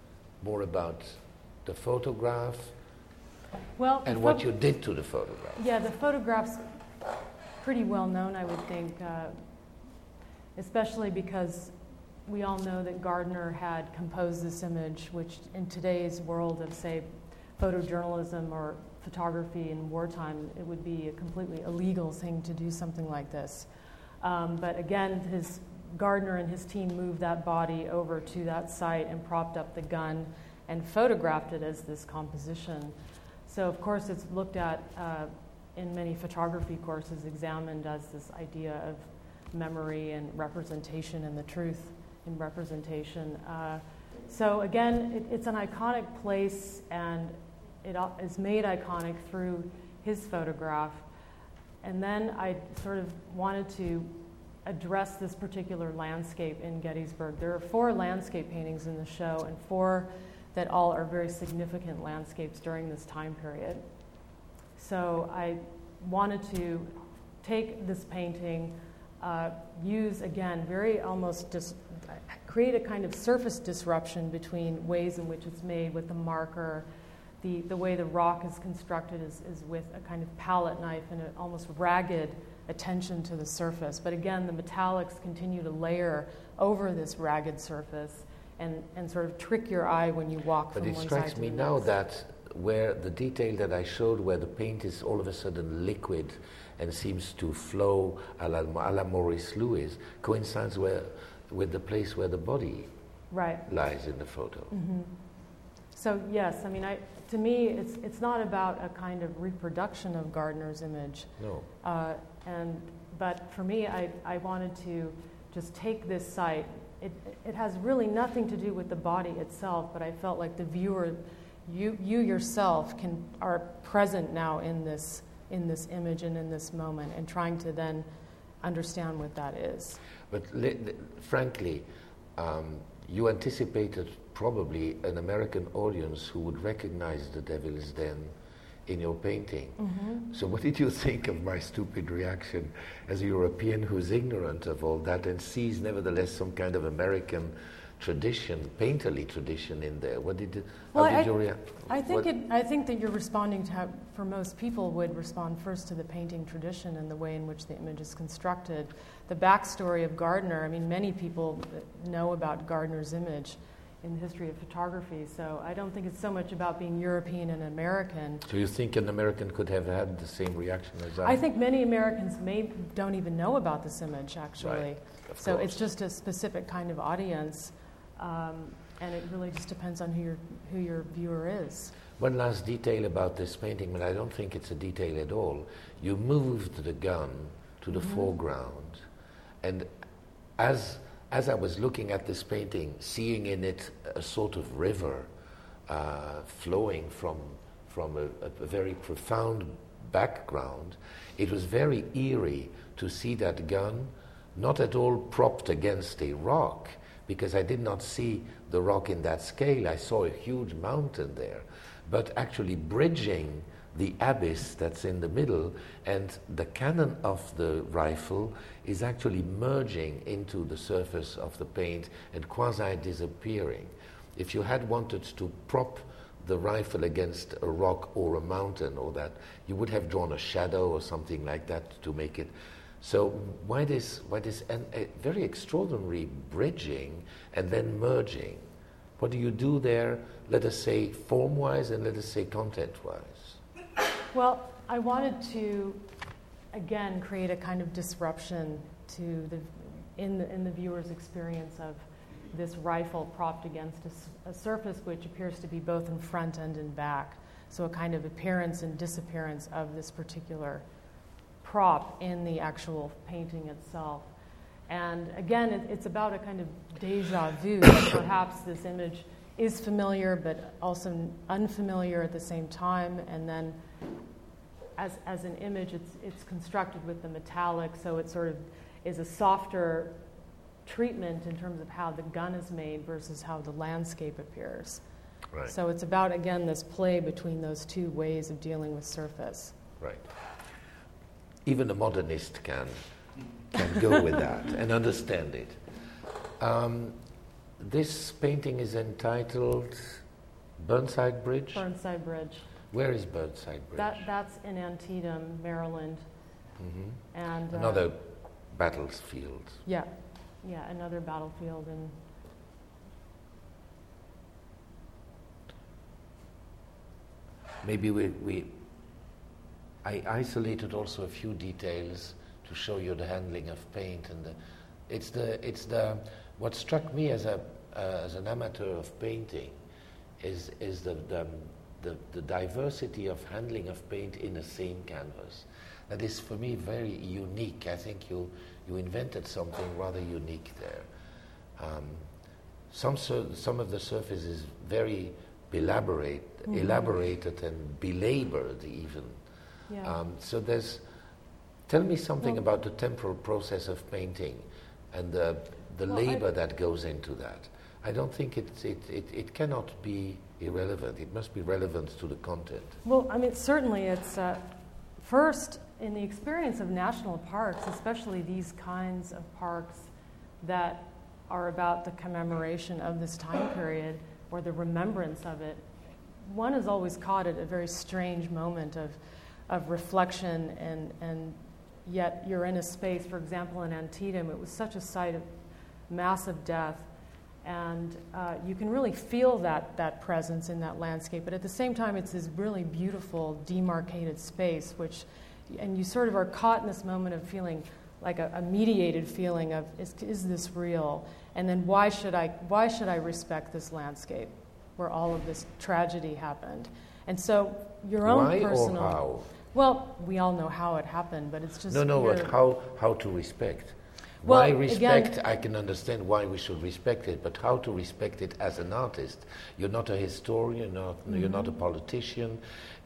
the photograph and what you did to the photograph? Yeah, the photograph's pretty well known, I would think, especially because we all know that Gardner had composed this image, which in today's world of, say, photojournalism or photography in wartime, it would be a completely illegal thing to do something like this. But again, Gardner and his team moved that body over to that site and propped up the gun and photographed it as this composition. So of course it's looked at in many photography courses, examined as this idea of memory and representation and the truth in representation. So again, it's an iconic place, and it is made iconic through his photograph. And then I sort of wanted to address this particular landscape in Gettysburg. There are 4 landscape paintings in the show, and 4 that all are very significant landscapes during this time period. So I wanted to take this painting, use, again, very almost just create a kind of surface disruption between ways in which it's made with the marker. The way the rock is constructed is with a kind of palette knife and an almost ragged attention to the surface. But again, the metallics continue to layer over this ragged surface and sort of trick your eye when you walk from one side to the next. But it strikes me now that where the detail that I showed, where the paint is all of a sudden liquid and seems to flow a la Maurice Lewis, coincides with the place where the body lies in the photo. Mm-hmm. So yes, I mean, to me, it's not about a kind of reproduction of Gardner's image. No. But for me, I wanted to just take this site. It has really nothing to do with the body itself, but I felt like the viewer, you yourself are present now in this image and in this moment, and trying to then understand what that is. But frankly, you anticipated probably an American audience who would recognize The Devil's Den in your painting. Mm-hmm. So what did you think of my stupid reaction as a European who's ignorant of all that and sees nevertheless some kind of American tradition, painterly tradition in there? How did you react? I think that you're responding to how, for most people, would respond first to the painting tradition and the way in which the image is constructed. The backstory of Gardner, I mean, many people know about Gardner's image in the history of photography, so I don't think it's so much about being European and American. So you think an American could have had the same reaction as I? I think many Americans don't even know about this image, actually. Right. So it's just a specific kind of audience, and it really just depends on who your viewer is. One last detail about this painting, but I don't think it's a detail at all. You moved the gun to the foreground, and as I was looking at this painting, seeing in it a sort of river flowing from a very profound background, it was very eerie to see that gun not at all propped against a rock, because I did not see the rock in that scale. I saw a huge mountain there, but actually bridging the abyss that's in the middle, and the cannon of the rifle is actually merging into the surface of the paint and quasi-disappearing. If you had wanted to prop the rifle against a rock or a mountain or that, you would have drawn a shadow or something like that to make it. So why this a very extraordinary bridging and then merging? What do you do there, let us say form-wise and let us say content-wise? Well, I wanted to, again, create a kind of disruption to in the viewer's experience of this rifle propped against a surface which appears to be both in front and in back. So a kind of appearance and disappearance of this particular prop in the actual painting itself. And again, it's about a kind of deja vu. That perhaps this image is familiar but also unfamiliar at the same time, and then as an image, it's constructed with the metallic, so it sort of is a softer treatment in terms of how the gun is made versus how the landscape appears. Right. So it's about, again, this play between those two ways of dealing with surface. Right. Even a modernist can go with that and understand it. This painting is entitled Burnside Bridge? Burnside Bridge. Where is Burnside Bridge? That's in Antietam, Maryland. Mm-hmm. And another battlefield. Yeah, another battlefield. And maybe I isolated also a few details to show you the handling of paint, and what struck me as an amateur of painting is the diversity of handling of paint in the same canvas. That is for me very unique. I think you invented something rather unique there. Some of the surface is very elaborated and belabored even. yeah. So tell me something about the temporal process of painting and the labor that goes into that. I don't think it cannot be irrelevant. It must be relevant to the content. Well, I mean, certainly it's, First, in the experience of national parks, especially these kinds of parks that are about the commemoration of this time period or the remembrance of it, one is always caught at a very strange moment of reflection, and yet you're in a space. For example, in Antietam, it was such a site of massive death, and you can really feel that presence in that landscape. But at the same time, it's this really beautiful, demarcated space, and you sort of are caught in this moment of feeling like a mediated feeling of, is this real? And then why should I respect this landscape where all of this tragedy happened? And so your own why personal... or how? Well, we all know how it happened, but it's just... But how to respect? Well, why respect? again, I can understand why we should respect it, but how to respect it as an artist? You're not a historian, you're not a politician.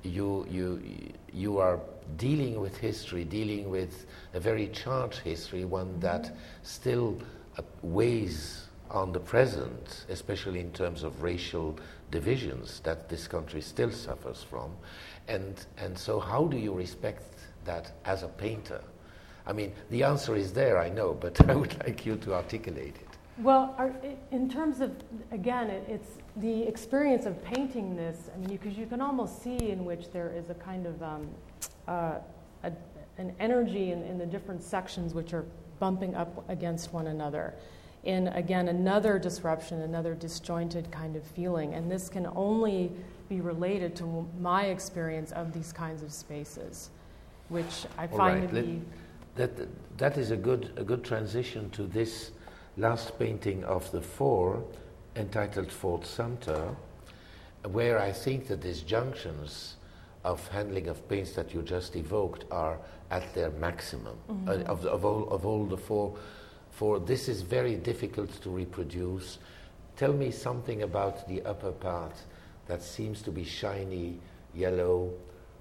You are dealing with history, dealing with a very charged history, one that still weighs on the present, especially in terms of racial divisions that this country still suffers from. And so how do you respect that as a painter? I mean, the answer is there, I know, but I would like you to articulate it. Well, in terms of, again, it's the experience of painting this, I mean, because you can almost see in which there is a kind of an energy in the different sections which are bumping up against one another. In, again, another disruption, another disjointed kind of feeling. And this can only be related to my experience of these kinds of spaces, which I find to be... That is a good transition to this last painting of the four, entitled Fort Sumter, where I think that these junctions of handling of paints that you just evoked are at their maximum. Of all the four, this is very difficult to reproduce. Tell me something about the upper part that seems to be shiny yellow.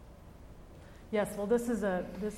Yes, well, this is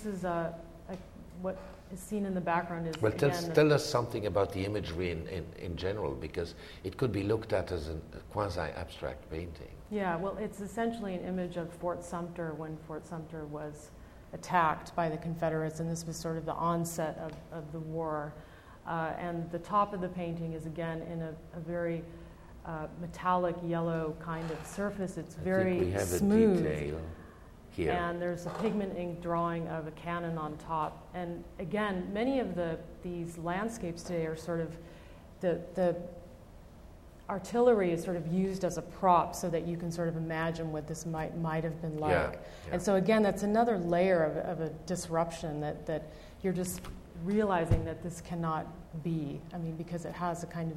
what is seen in the background is... Well, tell us something about the imagery in general, because it could be looked at as a quasi-abstract painting. Yeah, well, it's essentially an image of Fort Sumter when Fort Sumter was attacked by the Confederates, and this was sort of the onset of the war. And the top of the painting is, again, in a very metallic yellow kind of surface. It's very I think we have smooth. A detail here. And there's a pigment ink drawing of a cannon on top. And again, many of these landscapes today are sort of, the artillery is sort of used as a prop so that you can sort of imagine what this might have been like. Yeah. And so again, that's another layer of a disruption that you're just realizing that this cannot be. I mean, because it has a kind of,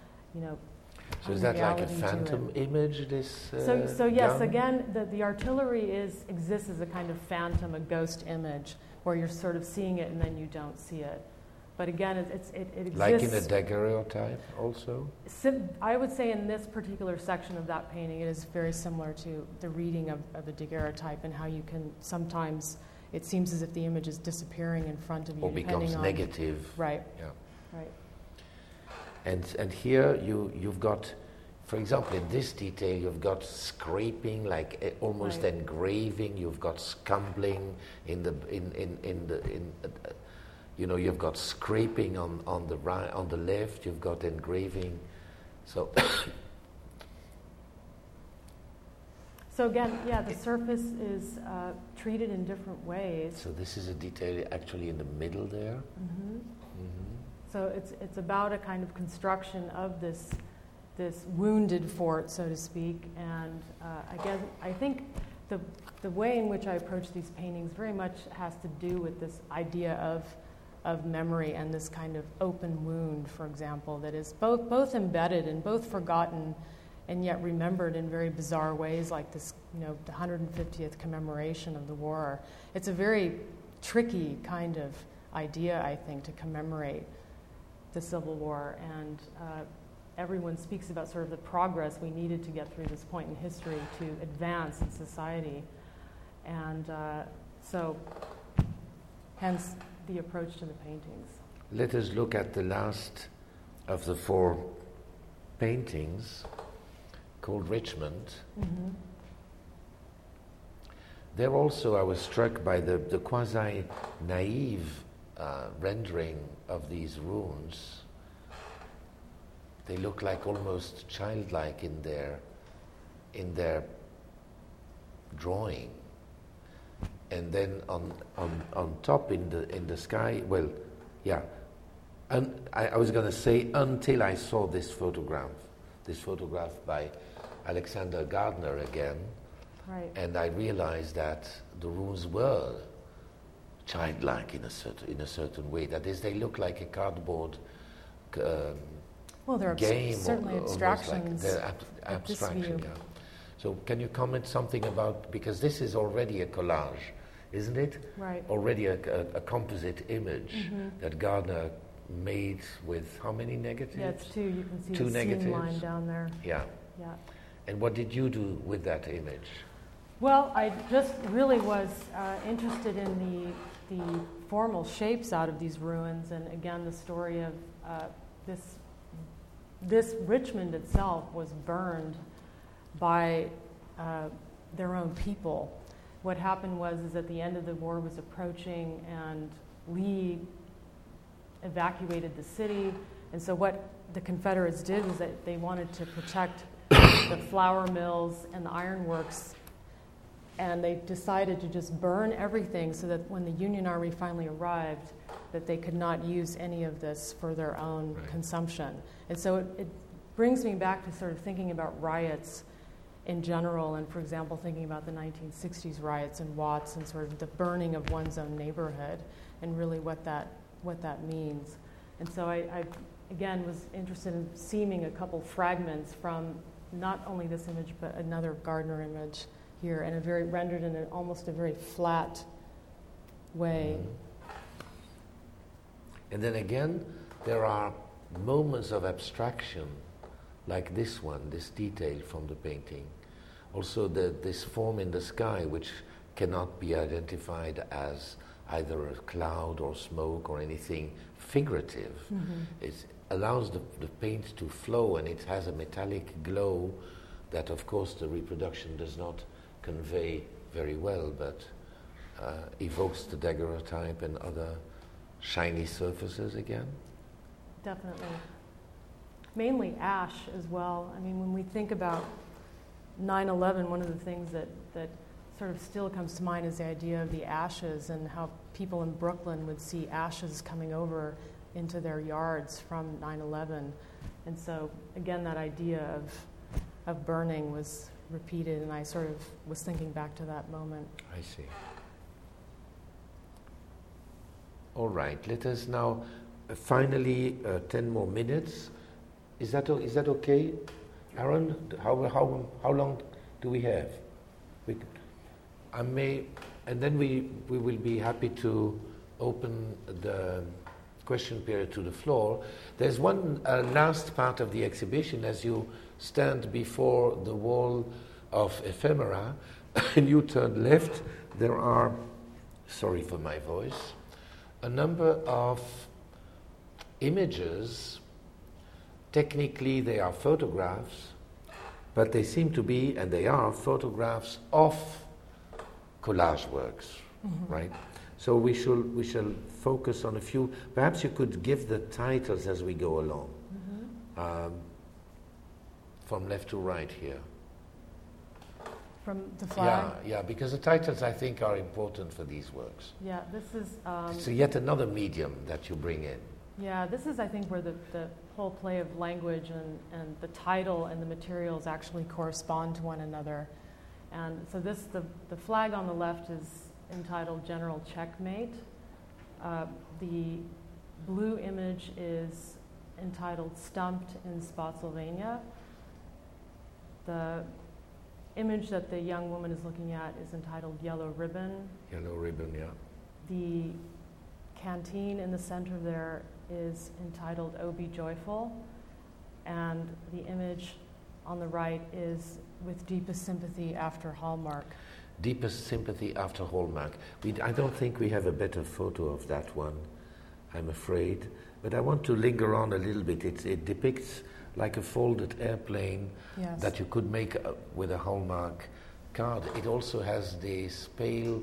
So is that like a unreality to phantom it. image, this So yes, gun? again, the artillery exists as a kind of phantom, a ghost image, where you're sort of seeing it and then you don't see it. But again, it exists. Like in a daguerreotype also? I would say in this particular section of that painting, it is very similar to the reading of a daguerreotype, and how you can sometimes, it seems as if the image is disappearing in front of you. Or becomes negative. Right. Yeah. Right. And here you've got, for example, in this detail, you've got scraping, like almost Right. engraving. You've got scumbling you've got scraping on the right, on the left. You've got engraving. So. So again, yeah, the surface is treated in different ways. So this is a detail actually in the middle there. Mm-hmm. Mm-hmm. So it's about a kind of construction of this wounded fort, so to speak, and I think the way in which I approach these paintings very much has to do with this idea of memory and this kind of open wound, for example, that is both embedded and both forgotten and yet remembered in very bizarre ways, like this, the 150th commemoration of the war. It's a very tricky kind of idea, I think, to commemorate the Civil War, and everyone speaks about sort of the progress we needed to get through this point in history to advance in society, and so hence the approach to the paintings. Let us look at the last of the four paintings, called Richmond. Mm-hmm. there also I was struck by the quasi-naive rendering of these ruins. They look like almost childlike in their drawing. And then on top in the sky, well, yeah. And I was going to say, until I saw this photograph by Alexander Gardner again, Right. and I realized that the ruins were childlike in a certain way. That is, they look like a cardboard Well, there are game, certainly or abstractions. almost like at this abstraction. view. Yeah. So, can you comment something about, because this is already a collage, isn't it? Right. Already a composite image that Gardner made with how many negatives? Yeah, it's two. You can see Two the negatives. seam line down there. Yeah. Yeah. And what did you do with that image? Well, I just really was interested in the formal shapes out of these ruins, and again, the story of this Richmond itself was burned by their own people. What happened is at the end of the war was approaching, and Lee evacuated the city. And so what the Confederates did was that they wanted to protect the flour mills and the ironworks, and they decided to just burn everything so that when the Union Army finally arrived, that they could not use any of this for their own consumption. And so it brings me back to sort of thinking about riots in general, and for example, thinking about the 1960s riots in Watts and sort of the burning of one's own neighborhood and really what that means. And so I again was interested in seeing a couple fragments from not only this image but another Gardner image here, and rendered in almost a very flat way. And then again, there are moments of abstraction, like this one, this detail from the painting. Also, this form in the sky, which cannot be identified as either a cloud or smoke or anything figurative. It allows the paint to flow, and it has a metallic glow that, of course, the reproduction does not convey very well, but evokes the daguerreotype and other shiny surfaces again. Definitely. Mainly ash as well. I mean, when we think about 9/11, one of the things that sort of still comes to mind is the idea of the ashes and how people in Brooklyn would see ashes coming over into their yards from 9/11. And so, again, that idea of burning was repeated, and I sort of was thinking back to that moment. I see. All right, let us now finally 10 more minutes. Is that okay, Aaron? How long do we have? And then we will be happy to open the question period to the floor. There's one last part of the exhibition as you stand before the wall of ephemera and you turn left. There are, sorry for my voice, a number of images. Technically, they are photographs, but they seem to be, and they are, photographs of collage works, right? So we shall focus on a few. Perhaps you could give the titles as we go along, from left to right here. From the flag? Yeah, because the titles, I think, are important for these works. Yeah, this is... so yet another medium that you bring in. Yeah, this is, I think, where the whole play of language and the title and the materials actually correspond to one another. And so the flag on the left is entitled General Checkmate. The blue image is entitled Stumped in Spotsylvania. The image that the young woman is looking at is entitled Yellow Ribbon. Yellow Ribbon, yeah. The canteen in the center there is entitled Oh Be Joyful, and the image on the right is With Deepest Sympathy After Hallmark. Deepest Sympathy After Hallmark. I don't think we have a better photo of that one, I'm afraid, but I want to linger on a little bit. It depicts like a folded airplane Yes. that you could make with a Hallmark card, it also has this pale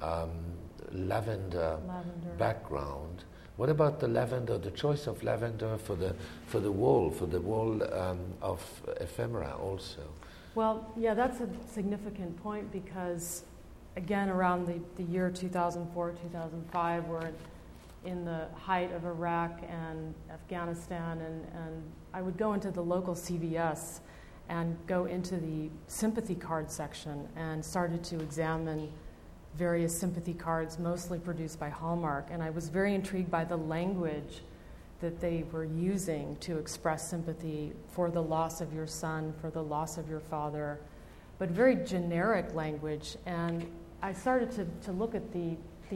lavender background. What about the lavender, the choice of lavender for the wall of ephemera also? Well, yeah, that's a significant point because, again, around the year 2004, 2005, we're in the height of Iraq and Afghanistan, and I would go into the local CVS and go into the sympathy card section and started to examine various sympathy cards, mostly produced by Hallmark, and I was very intrigued by the language that they were using to express sympathy for the loss of your son, for the loss of your father, but very generic language. And I started to look at the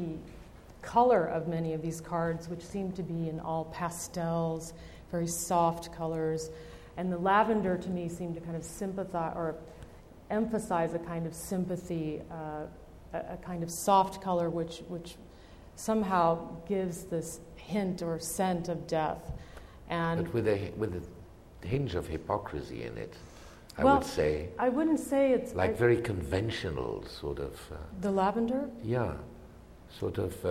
color of many of these cards, which seemed to be in all pastels, very soft colors, and the lavender to me seemed to kind of sympathize or emphasize a kind of sympathy, a kind of soft color which somehow gives this hint or scent of death. And but with a hinge of hypocrisy in it, I well, would say. I wouldn't say it's like very conventional, sort of. The lavender? Yeah, sort of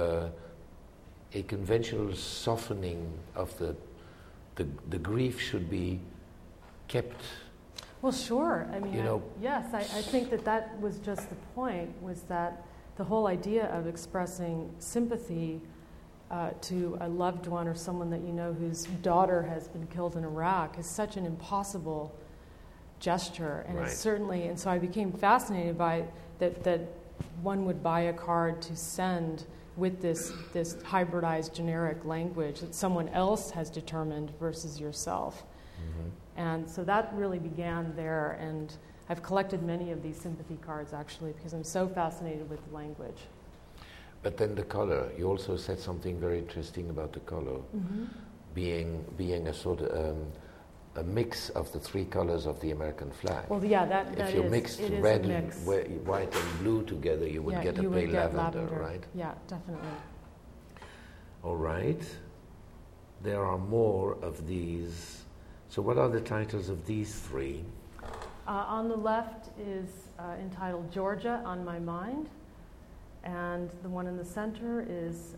a conventional softening of the grief should be kept. Well, sure. I mean, yes, I think that was just the point, was that the whole idea of expressing sympathy to a loved one or someone that you know whose daughter has been killed in Iraq is such an impossible gesture. And it's certainly, and so I became fascinated by that one would buy a card to send with this hybridized generic language that someone else has determined versus yourself. Mm-hmm. And so that really began there, and I've collected many of these sympathy cards actually because I'm so fascinated with the language. But then the color, you also said something very interesting about the color, mm-hmm. being a sort of a mix of the three colors of the American flag. Well, yeah, that if you mixed red, white, and blue together, you would get a pale lavender, right? Yeah, definitely. All right. There are more of these. So what are the titles of these three? On the left is entitled Georgia on My Mind, and the one in the center is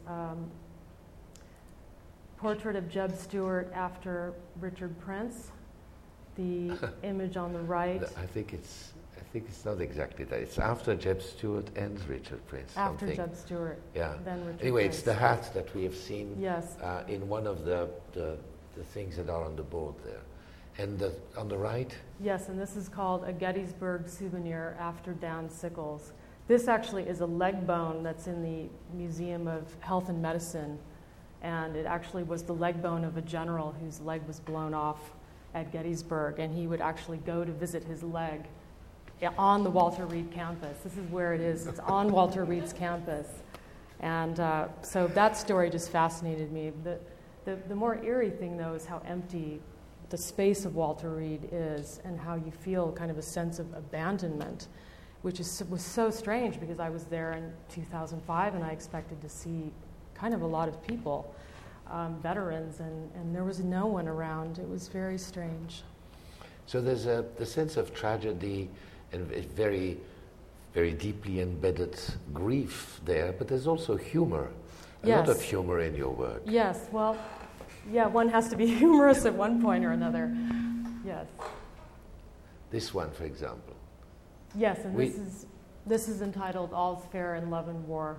Portrait of Jeb Stuart after Richard Prince. The image on the right. I think it's not exactly that. It's after Jeb Stuart and Richard Prince. After Jeb Stuart. Yeah. Then Richard anyway, Prince. It's the hat that we have seen. Yes. In one of the things that are on the board there. And on the right? Yes, and this is called a Gettysburg souvenir after Dan Sickles. This actually is a leg bone that's in the Museum of Health and Medicine, and it actually was the leg bone of a general whose leg was blown off at Gettysburg, and he would actually go to visit his leg on the Walter Reed campus. This is where it is. It's on Walter Reed's campus. And so that story just fascinated me. The more eerie thing, though, is how empty the space of Walter Reed is and how you feel kind of a sense of abandonment, which was so strange because I was there in 2005 and I expected to see kind of a lot of people, veterans, and there was no one around. It was very strange. So there's the sense of tragedy and very, very deeply embedded grief there, but there's also humor. A lot of humor in your work. Yes, well, yeah, one has to be humorous at one point or another. Yes. This one, for example. Yes, and this is entitled All's Fair in Love and War.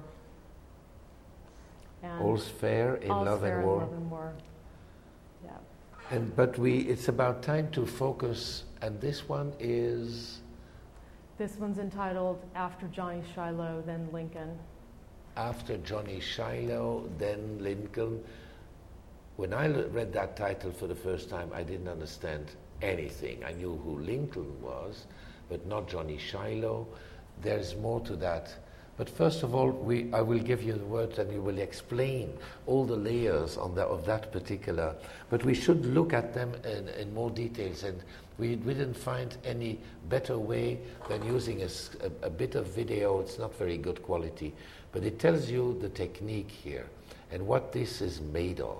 And All's Fair in Love and War. All's Fair in Love and War. Yeah. But it's about time to focus, and this one is? This one's entitled After Johnny Shiloh, Then Lincoln. After Johnny Shiloh, Then Lincoln. When I read that title for the first time, I didn't understand anything. I knew who Lincoln was, but not Johnny Shiloh. There's more to that. But first of all, I will give you the words and you will explain all the layers of that particular. But we should look at them in more details, and we didn't find any better way than using a bit of video. It's not very good quality, but it tells you the technique here and what this is made of.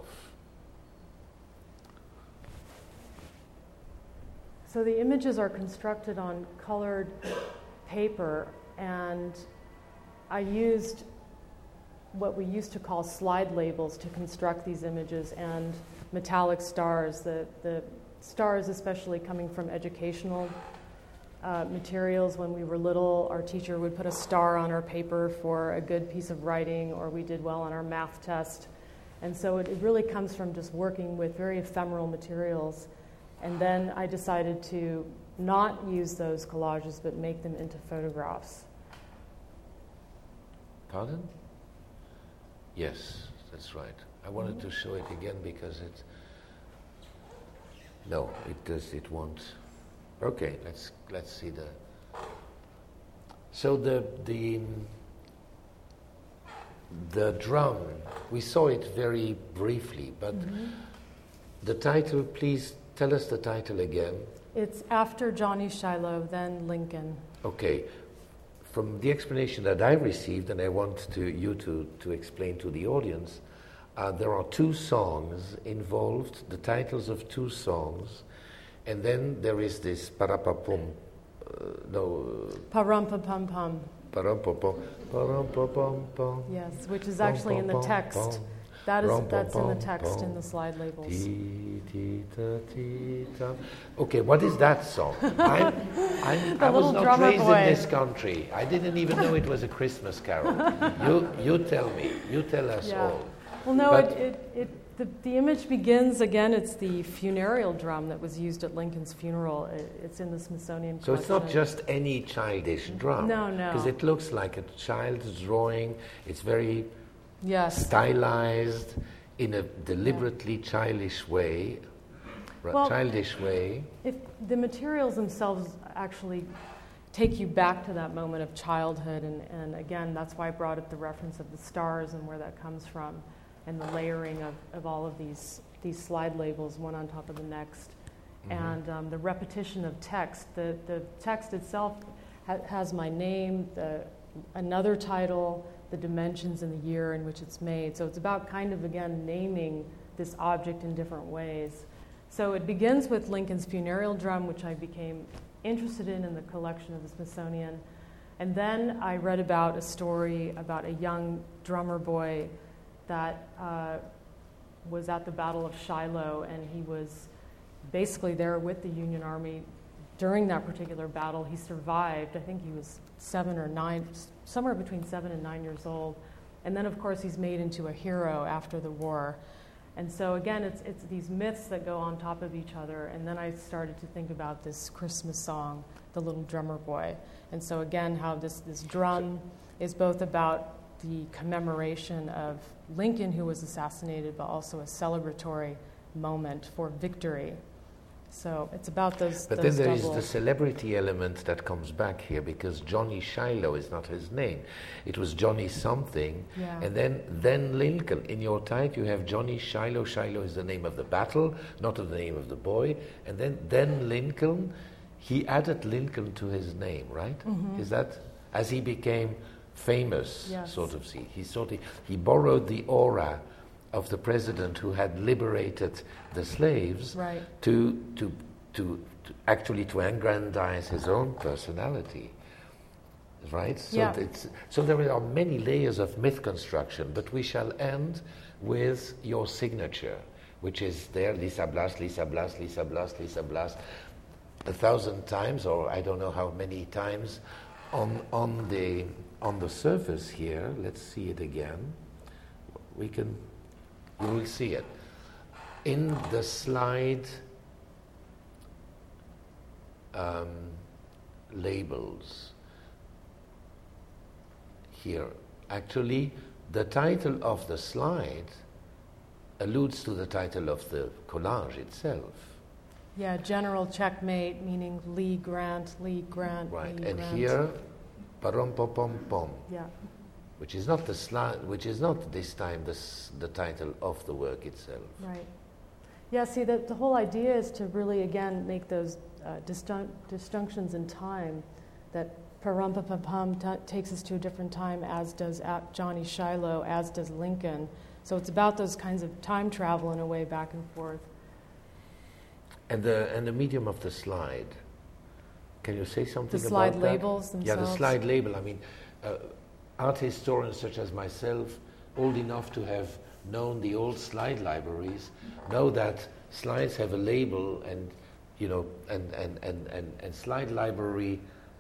So the images are constructed on colored paper, and I used what we used to call slide labels to construct these images, and metallic stars. The stars, especially coming from educational materials. When we were little, our teacher would put a star on our paper for a good piece of writing, or we did well on our math test. And so it really comes from just working with very ephemeral materials. And then I decided to not use those collages, but make them into photographs. Pardon? Yes, that's right. I wanted to show it again because it... No, it won't. Okay, let's see the... So the drum, we saw it very briefly, but the title, please tell us the title again. It's After Johnny Shiloh, Then Lincoln. Okay. From the explanation that I received, and I want you to explain to the audience, there are two songs involved, the titles of two songs, and then there is this parapapum, Parum-pa-pum-pum. Parum-pa-pum, parum-pa-pum-pum. Yes, which is actually in the text. That's in the text in the slide labels. Okay, what is that song? I was not raised in this country. I didn't even know it was a Christmas carol. You tell me. You tell us all. Well, no, the image begins, again, it's the funereal drum that was used at Lincoln's funeral. It's in the Smithsonian collection. So it's not just any childish drum. No. Because it looks like a child's drawing. It's very... Yes. Stylized in a deliberately childish way, childish way. If the materials themselves actually take you back to that moment of childhood, and again, that's why I brought up the reference of the stars and where that comes from, and the layering of all of these slide labels, one on top of the next, and the repetition of text. The text itself has my name, another title, the dimensions and the year in which it's made. So it's about kind of, again, naming this object in different ways. So it begins with Lincoln's funereal drum, which I became interested in the collection of the Smithsonian. And then I read about a story about a young drummer boy that was at the Battle of Shiloh, and he was basically there with the Union Army during that particular battle. He survived. I think he was 7 or 9, somewhere between 7 and 9 years old. And then, of course, he's made into a hero after the war. And so, again, it's these myths that go on top of each other. And then I started to think about this Christmas song, The Little Drummer Boy. And so, again, how this drum is both about the commemoration of Lincoln, who was assassinated, but also a celebratory moment for victory. So it's about those. But then there is the celebrity element that comes back here, because Johnny Shiloh is not his name. It was Johnny something. Yeah. And then Lincoln. In your title you have Johnny Shiloh. Shiloh is the name of the battle, not the name of the boy. And then Lincoln, he added Lincoln to his name, right? Mm-hmm. Is that, as he became famous, yes. sort of see. He borrowed the aura of the president who had liberated the slaves, right. to actually to aggrandize his own personality, right? So yeah. So there are many layers of myth construction, but we shall end with your signature, which is there, Lisa Blas, Lisa Blas, Lisa Blas, Lisa Blas, 1,000 times, or I don't know how many times, on the surface here. Let's see it again. You will see it. In the slide labels here, actually, the title of the slide alludes to the title of the collage itself. Yeah, General Checkmate, meaning Lee Grant. Right, Lee and Grant. here, parum-pom-pom-pom. Yeah. Which is not this time the title of the work itself. Right. Yeah, see, the whole idea is to really, again, make those distinctions in time, that Parum-pa-pum takes us to a different time, as does Johnny Shiloh, as does Lincoln. So it's about those kinds of time travel in a way, back and forth. And the medium of the slide, Can you say something The about slide that? labels themselves? Yeah, the slide label. I mean, art historians such as myself, old enough to have known the old slide libraries, know that slides have a label, and you know, and slide library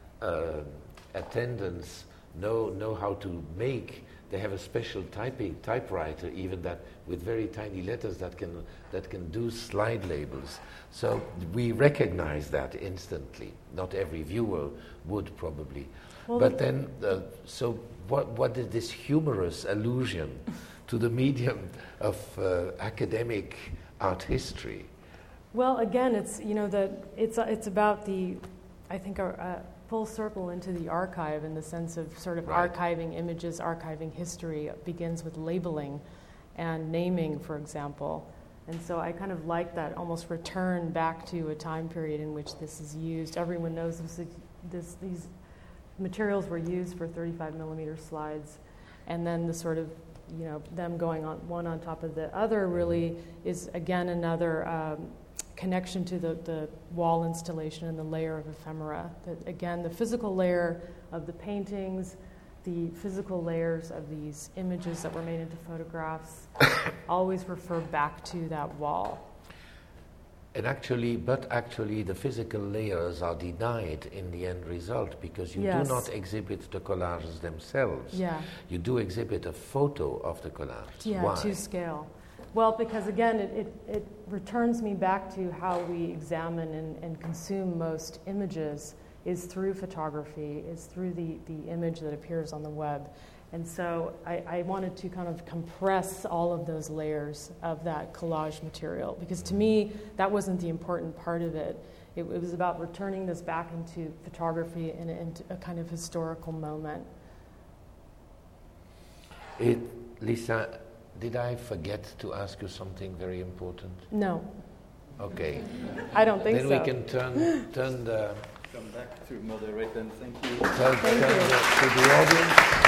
attendants know how to make. They have a special typewriter, even that with very tiny letters that can do slide labels. So we recognize that instantly. Not every viewer would probably, well, but then so what is this humorous allusion to the medium of academic art history? Well, again, it's it's about the, I think, full circle into the archive, in the sense of sort of right. archiving images, archiving history. It begins with labeling and naming, for example. And so I kind of like that almost return back to a time period in which this is used. Everyone knows these materials were used for 35 millimeter slides, and then the sort of, them going on one on top of the other really is again another connection to the wall installation and the layer of ephemera. Again, the physical layer of the paintings, the physical layers of these images that were made into photographs always refer back to that wall. And actually, the physical layers are denied in the end result, because you yes. do not exhibit the collages themselves. Yeah. You do exhibit a photo of the collage. Yeah, Why? to scale. Well, because again, it returns me back to how we examine and consume most images is through photography, is through the image that appears on the web. And so I wanted to kind of compress all of those layers of that collage material, because to me, that wasn't the important part of it. It was about returning this back into photography and a kind of historical moment. Lisa, did I forget to ask you something very important? No. Okay. I don't think then so. Then we can turn the... Come back to moderate, and thank you. Turn to the audience.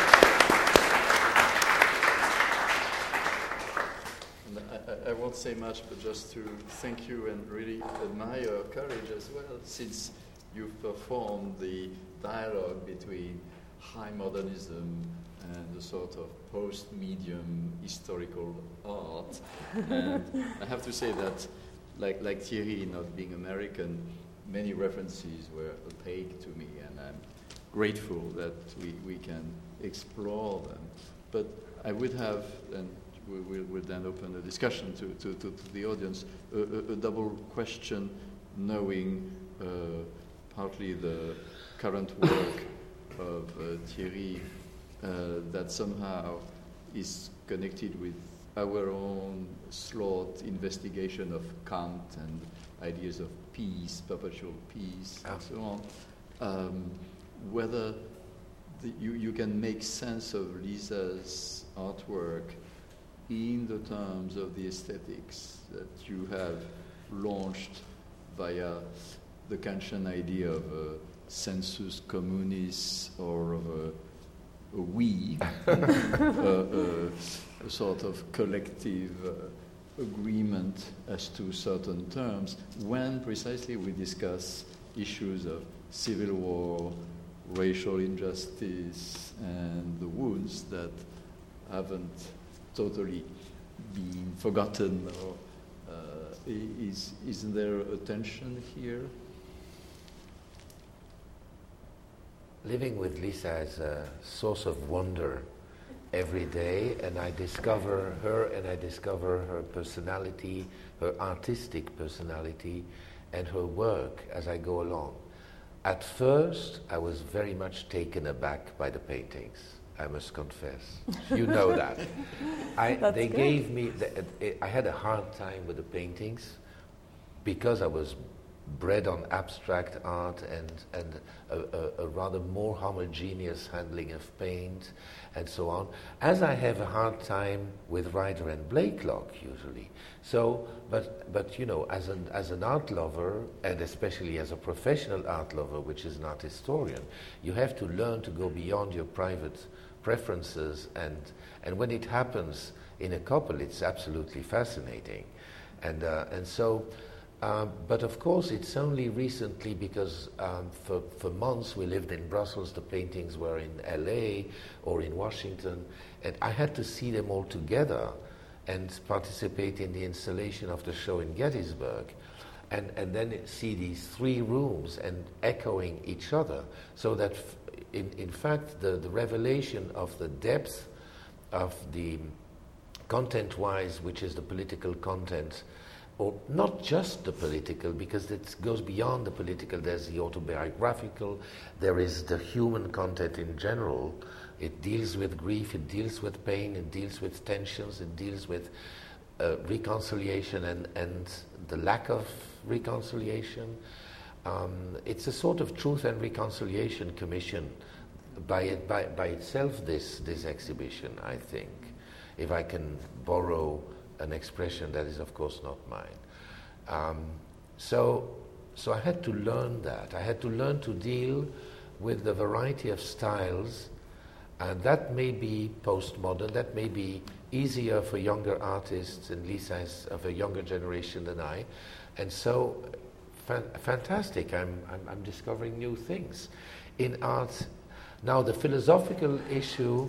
I won't say much, but just to thank you and really admire your courage as well, since you've performed the dialogue between high modernism and the sort of post-medium historical art. And I have to say that, like Thierry, not being American, many references were opaque to me, and I'm grateful that we can explore them. But I would have, and we'll then open a discussion to the audience, a double question, knowing partly the current work of Thierry that somehow is connected with our own slot investigation of Kant and ideas of peace, perpetual peace, and so on. Whether you can make sense of Lisa's artwork in the terms of the aesthetics that you have launched via the Kantian idea of a sensus communis, or of a we, a sort of collective agreement as to certain terms, when precisely we discuss issues of civil war, racial injustice, and the wounds that haven't totally been forgotten, or isn't there a tension here? Living with Lisa is a source of wonder every day, and I discover her, and I discover her personality, her artistic personality, and her work as I go along. At first, I was very much taken aback by the paintings, I must confess. You know that. They gave me, I had a hard time with the paintings because I was bred on abstract art and a rather more homogeneous handling of paint and so on, as I have a hard time with Ryder and Blakelock usually. So, but you know, as an art lover, and especially as a professional art lover, which is an art historian, you have to learn to go beyond your private preferences, and when it happens in a couple, it's absolutely fascinating, and so But of course, it's only recently because for months we lived in Brussels, the paintings were in LA or in Washington, and I had to see them all together and participate in the installation of the show in Gettysburg, and then see these three rooms and echoing each other, so that in fact the revelation of the depth of the content-wise, which is the political content, or not just the political, because it goes beyond the political. There's the autobiographical, there is the human content in general. It deals with grief, it deals with pain, it deals with tensions, it deals with reconciliation and the lack of reconciliation. It's a sort of truth and reconciliation commission by itself, this exhibition, I think, if I can borrow an expression that is of course not mine. So I had to learn that. I had to learn to deal with the variety of styles, and that may be postmodern, that may be easier for younger artists, and Lisa is of a younger generation than I, and so fantastic. I'm discovering new things in art. Now the philosophical issue,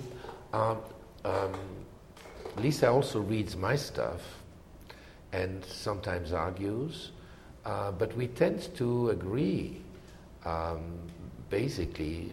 Lisa also reads my stuff and sometimes argues, but we tend to agree. Basically,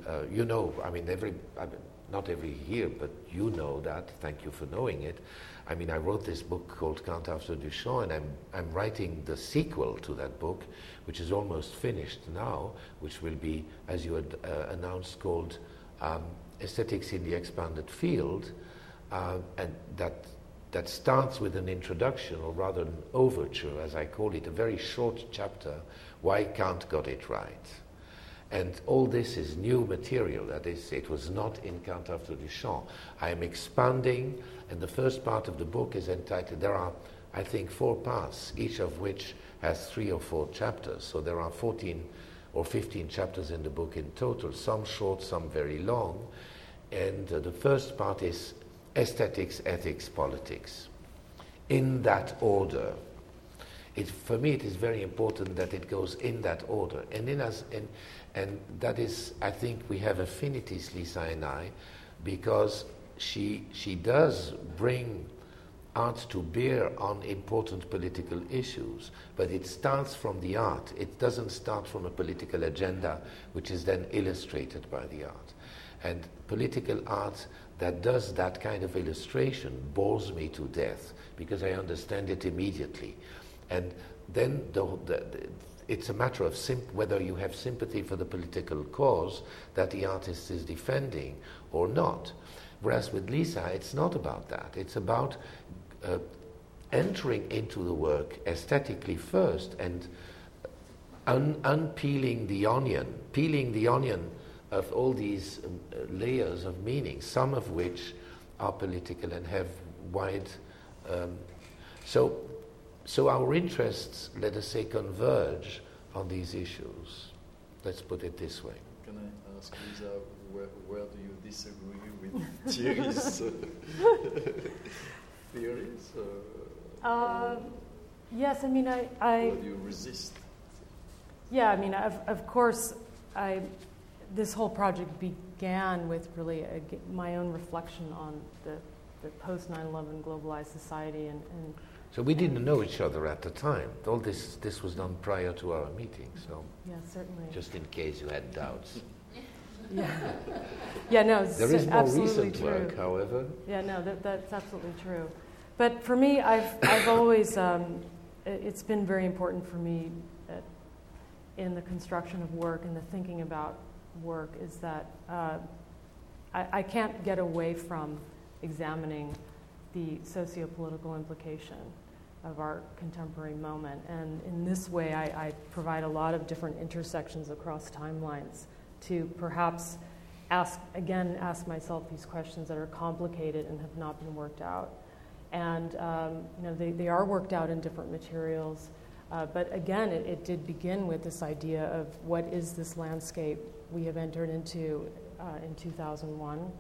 not every year, but you know that. Thank you for knowing it. I mean, I wrote this book called Count After Duchamp, and I'm writing the sequel to that book, which is almost finished now, which will be, as you had announced, called Aesthetics in the Expanded Field, and that starts with an introduction, or rather an overture, as I call it, a very short chapter, Why Kant Got It Right. And all this is new material. That is, it was not in Count After Duchamp. I am expanding, and the first part of the book is entitled, there are, I think, 4 parts, each of which has 3 or 4 chapters. So there are 14 or 15 chapters in the book in total, some short, some very long. And the first part is aesthetics, ethics, politics. In that order. For me, it is very important that it goes in that order. And that is, I think we have affinities, Lisa and I, because she does bring art to bear on important political issues, but it starts from the art. It doesn't start from a political agenda, which is then illustrated by the art. And political art that does that kind of illustration bores me to death, because I understand it immediately. And then it's a matter of whether you have sympathy for the political cause that the artist is defending or not. Whereas with Lisa, it's not about that. It's about entering into the work aesthetically first and unpeeling the onion, peeling the onion of all these layers of meaning, some of which are political and have wide... So our interests, let us say, converge on these issues. Let's put it this way. Can I ask Lisa, where do you disagree with Thierry's theories? Yes, I mean, Or do you resist? Yeah, I mean, of course, this whole project began with really my own reflection on the post 9/11 globalized society and so we didn't know each other at the time. All this was done prior to our meeting, so... Yeah, certainly. Just in case you had doubts. Yeah, no, there is more recent true. work, however. Yeah, no, that's absolutely true. But for me, I've always... it's been very important for me in the construction of work and the thinking about work is that I can't get away from examining the socio-political implication of our contemporary moment. And in this way, I provide a lot of different intersections across timelines to perhaps ask myself these questions that are complicated and have not been worked out. And they are worked out in different materials. But again, it did begin with this idea of what is this landscape we have entered into in 2001.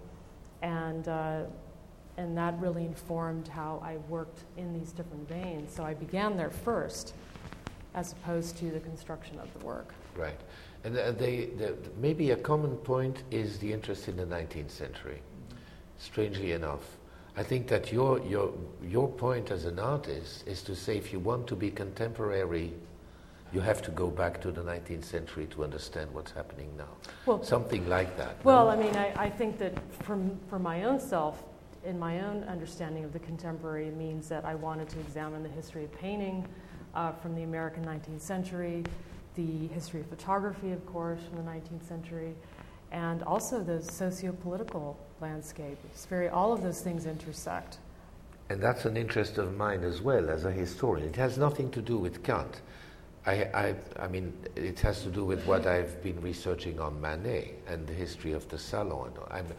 And that really informed how I worked in these different veins. So I began there first. as opposed to the construction of the work. Right. And maybe a common point is the interest in the 19th century, strangely enough. I think that your point as an artist is to say if you want to be contemporary, you have to go back to the 19th century to understand what's happening now. Well, something like that. Well, no? I mean, I think that for my own self, in my own understanding of the contemporary, it means that I wanted to examine the history of painting from the American 19th century, the history of photography, of course, from the 19th century, and also the socio-political landscape. All of those things intersect. And that's an interest of mine as well as a historian. It has nothing to do with Kant. I mean, it has to do with what I've been researching on Manet and the history of the salon.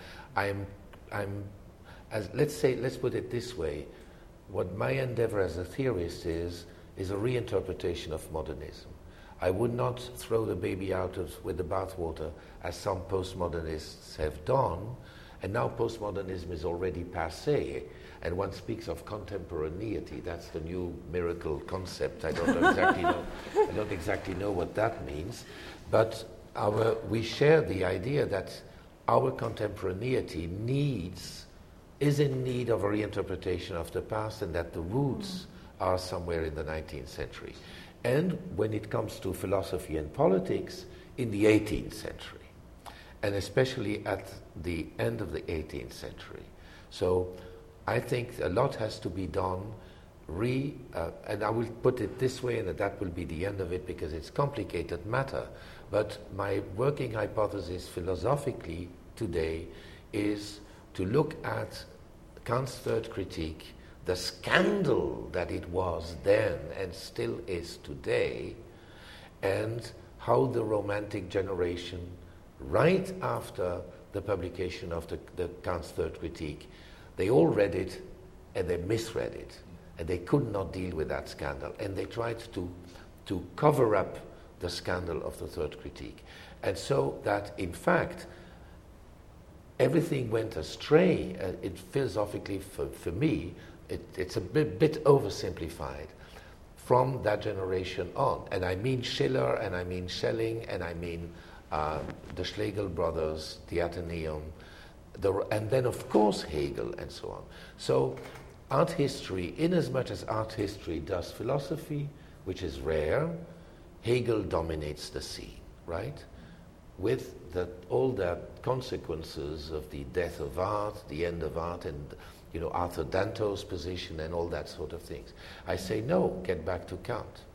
Let's put it this way. What my endeavor as a theorist is a reinterpretation of modernism. I would not throw the baby out with the bathwater as some postmodernists have done, and now postmodernism is already passé, and one speaks of contemporaneity. That's the new miracle concept. I don't exactly know what that means, but we share the idea that our contemporaneity is in need of a reinterpretation of the past, and that the roots are somewhere in the 19th century. And when it comes to philosophy and politics, in the 18th century, and especially at the end of the 18th century. So I think a lot has to be done, and I will put it this way, and that will be the end of it because it's complicated matter, but my working hypothesis philosophically today is to look at Kant's third critique, the scandal that it was then and still is today, and how the Romantic generation, right after the publication of the Kant's third critique, they all read it and they misread it, and they could not deal with that scandal, and they tried to cover up the scandal of the third critique. And so that, in fact, everything went astray. It philosophically, for me, it's a bit oversimplified from that generation on. And I mean Schiller, and I mean Schelling, and I mean the Schlegel brothers, the Athenaeum, and then, of course, Hegel, and so on. So art history, inasmuch as art history does philosophy, which is rare, Hegel dominates the scene, right? With all the consequences of the death of art, the end of art, and Arthur Danto's position and all that sort of things. I say, no, get back to Kant.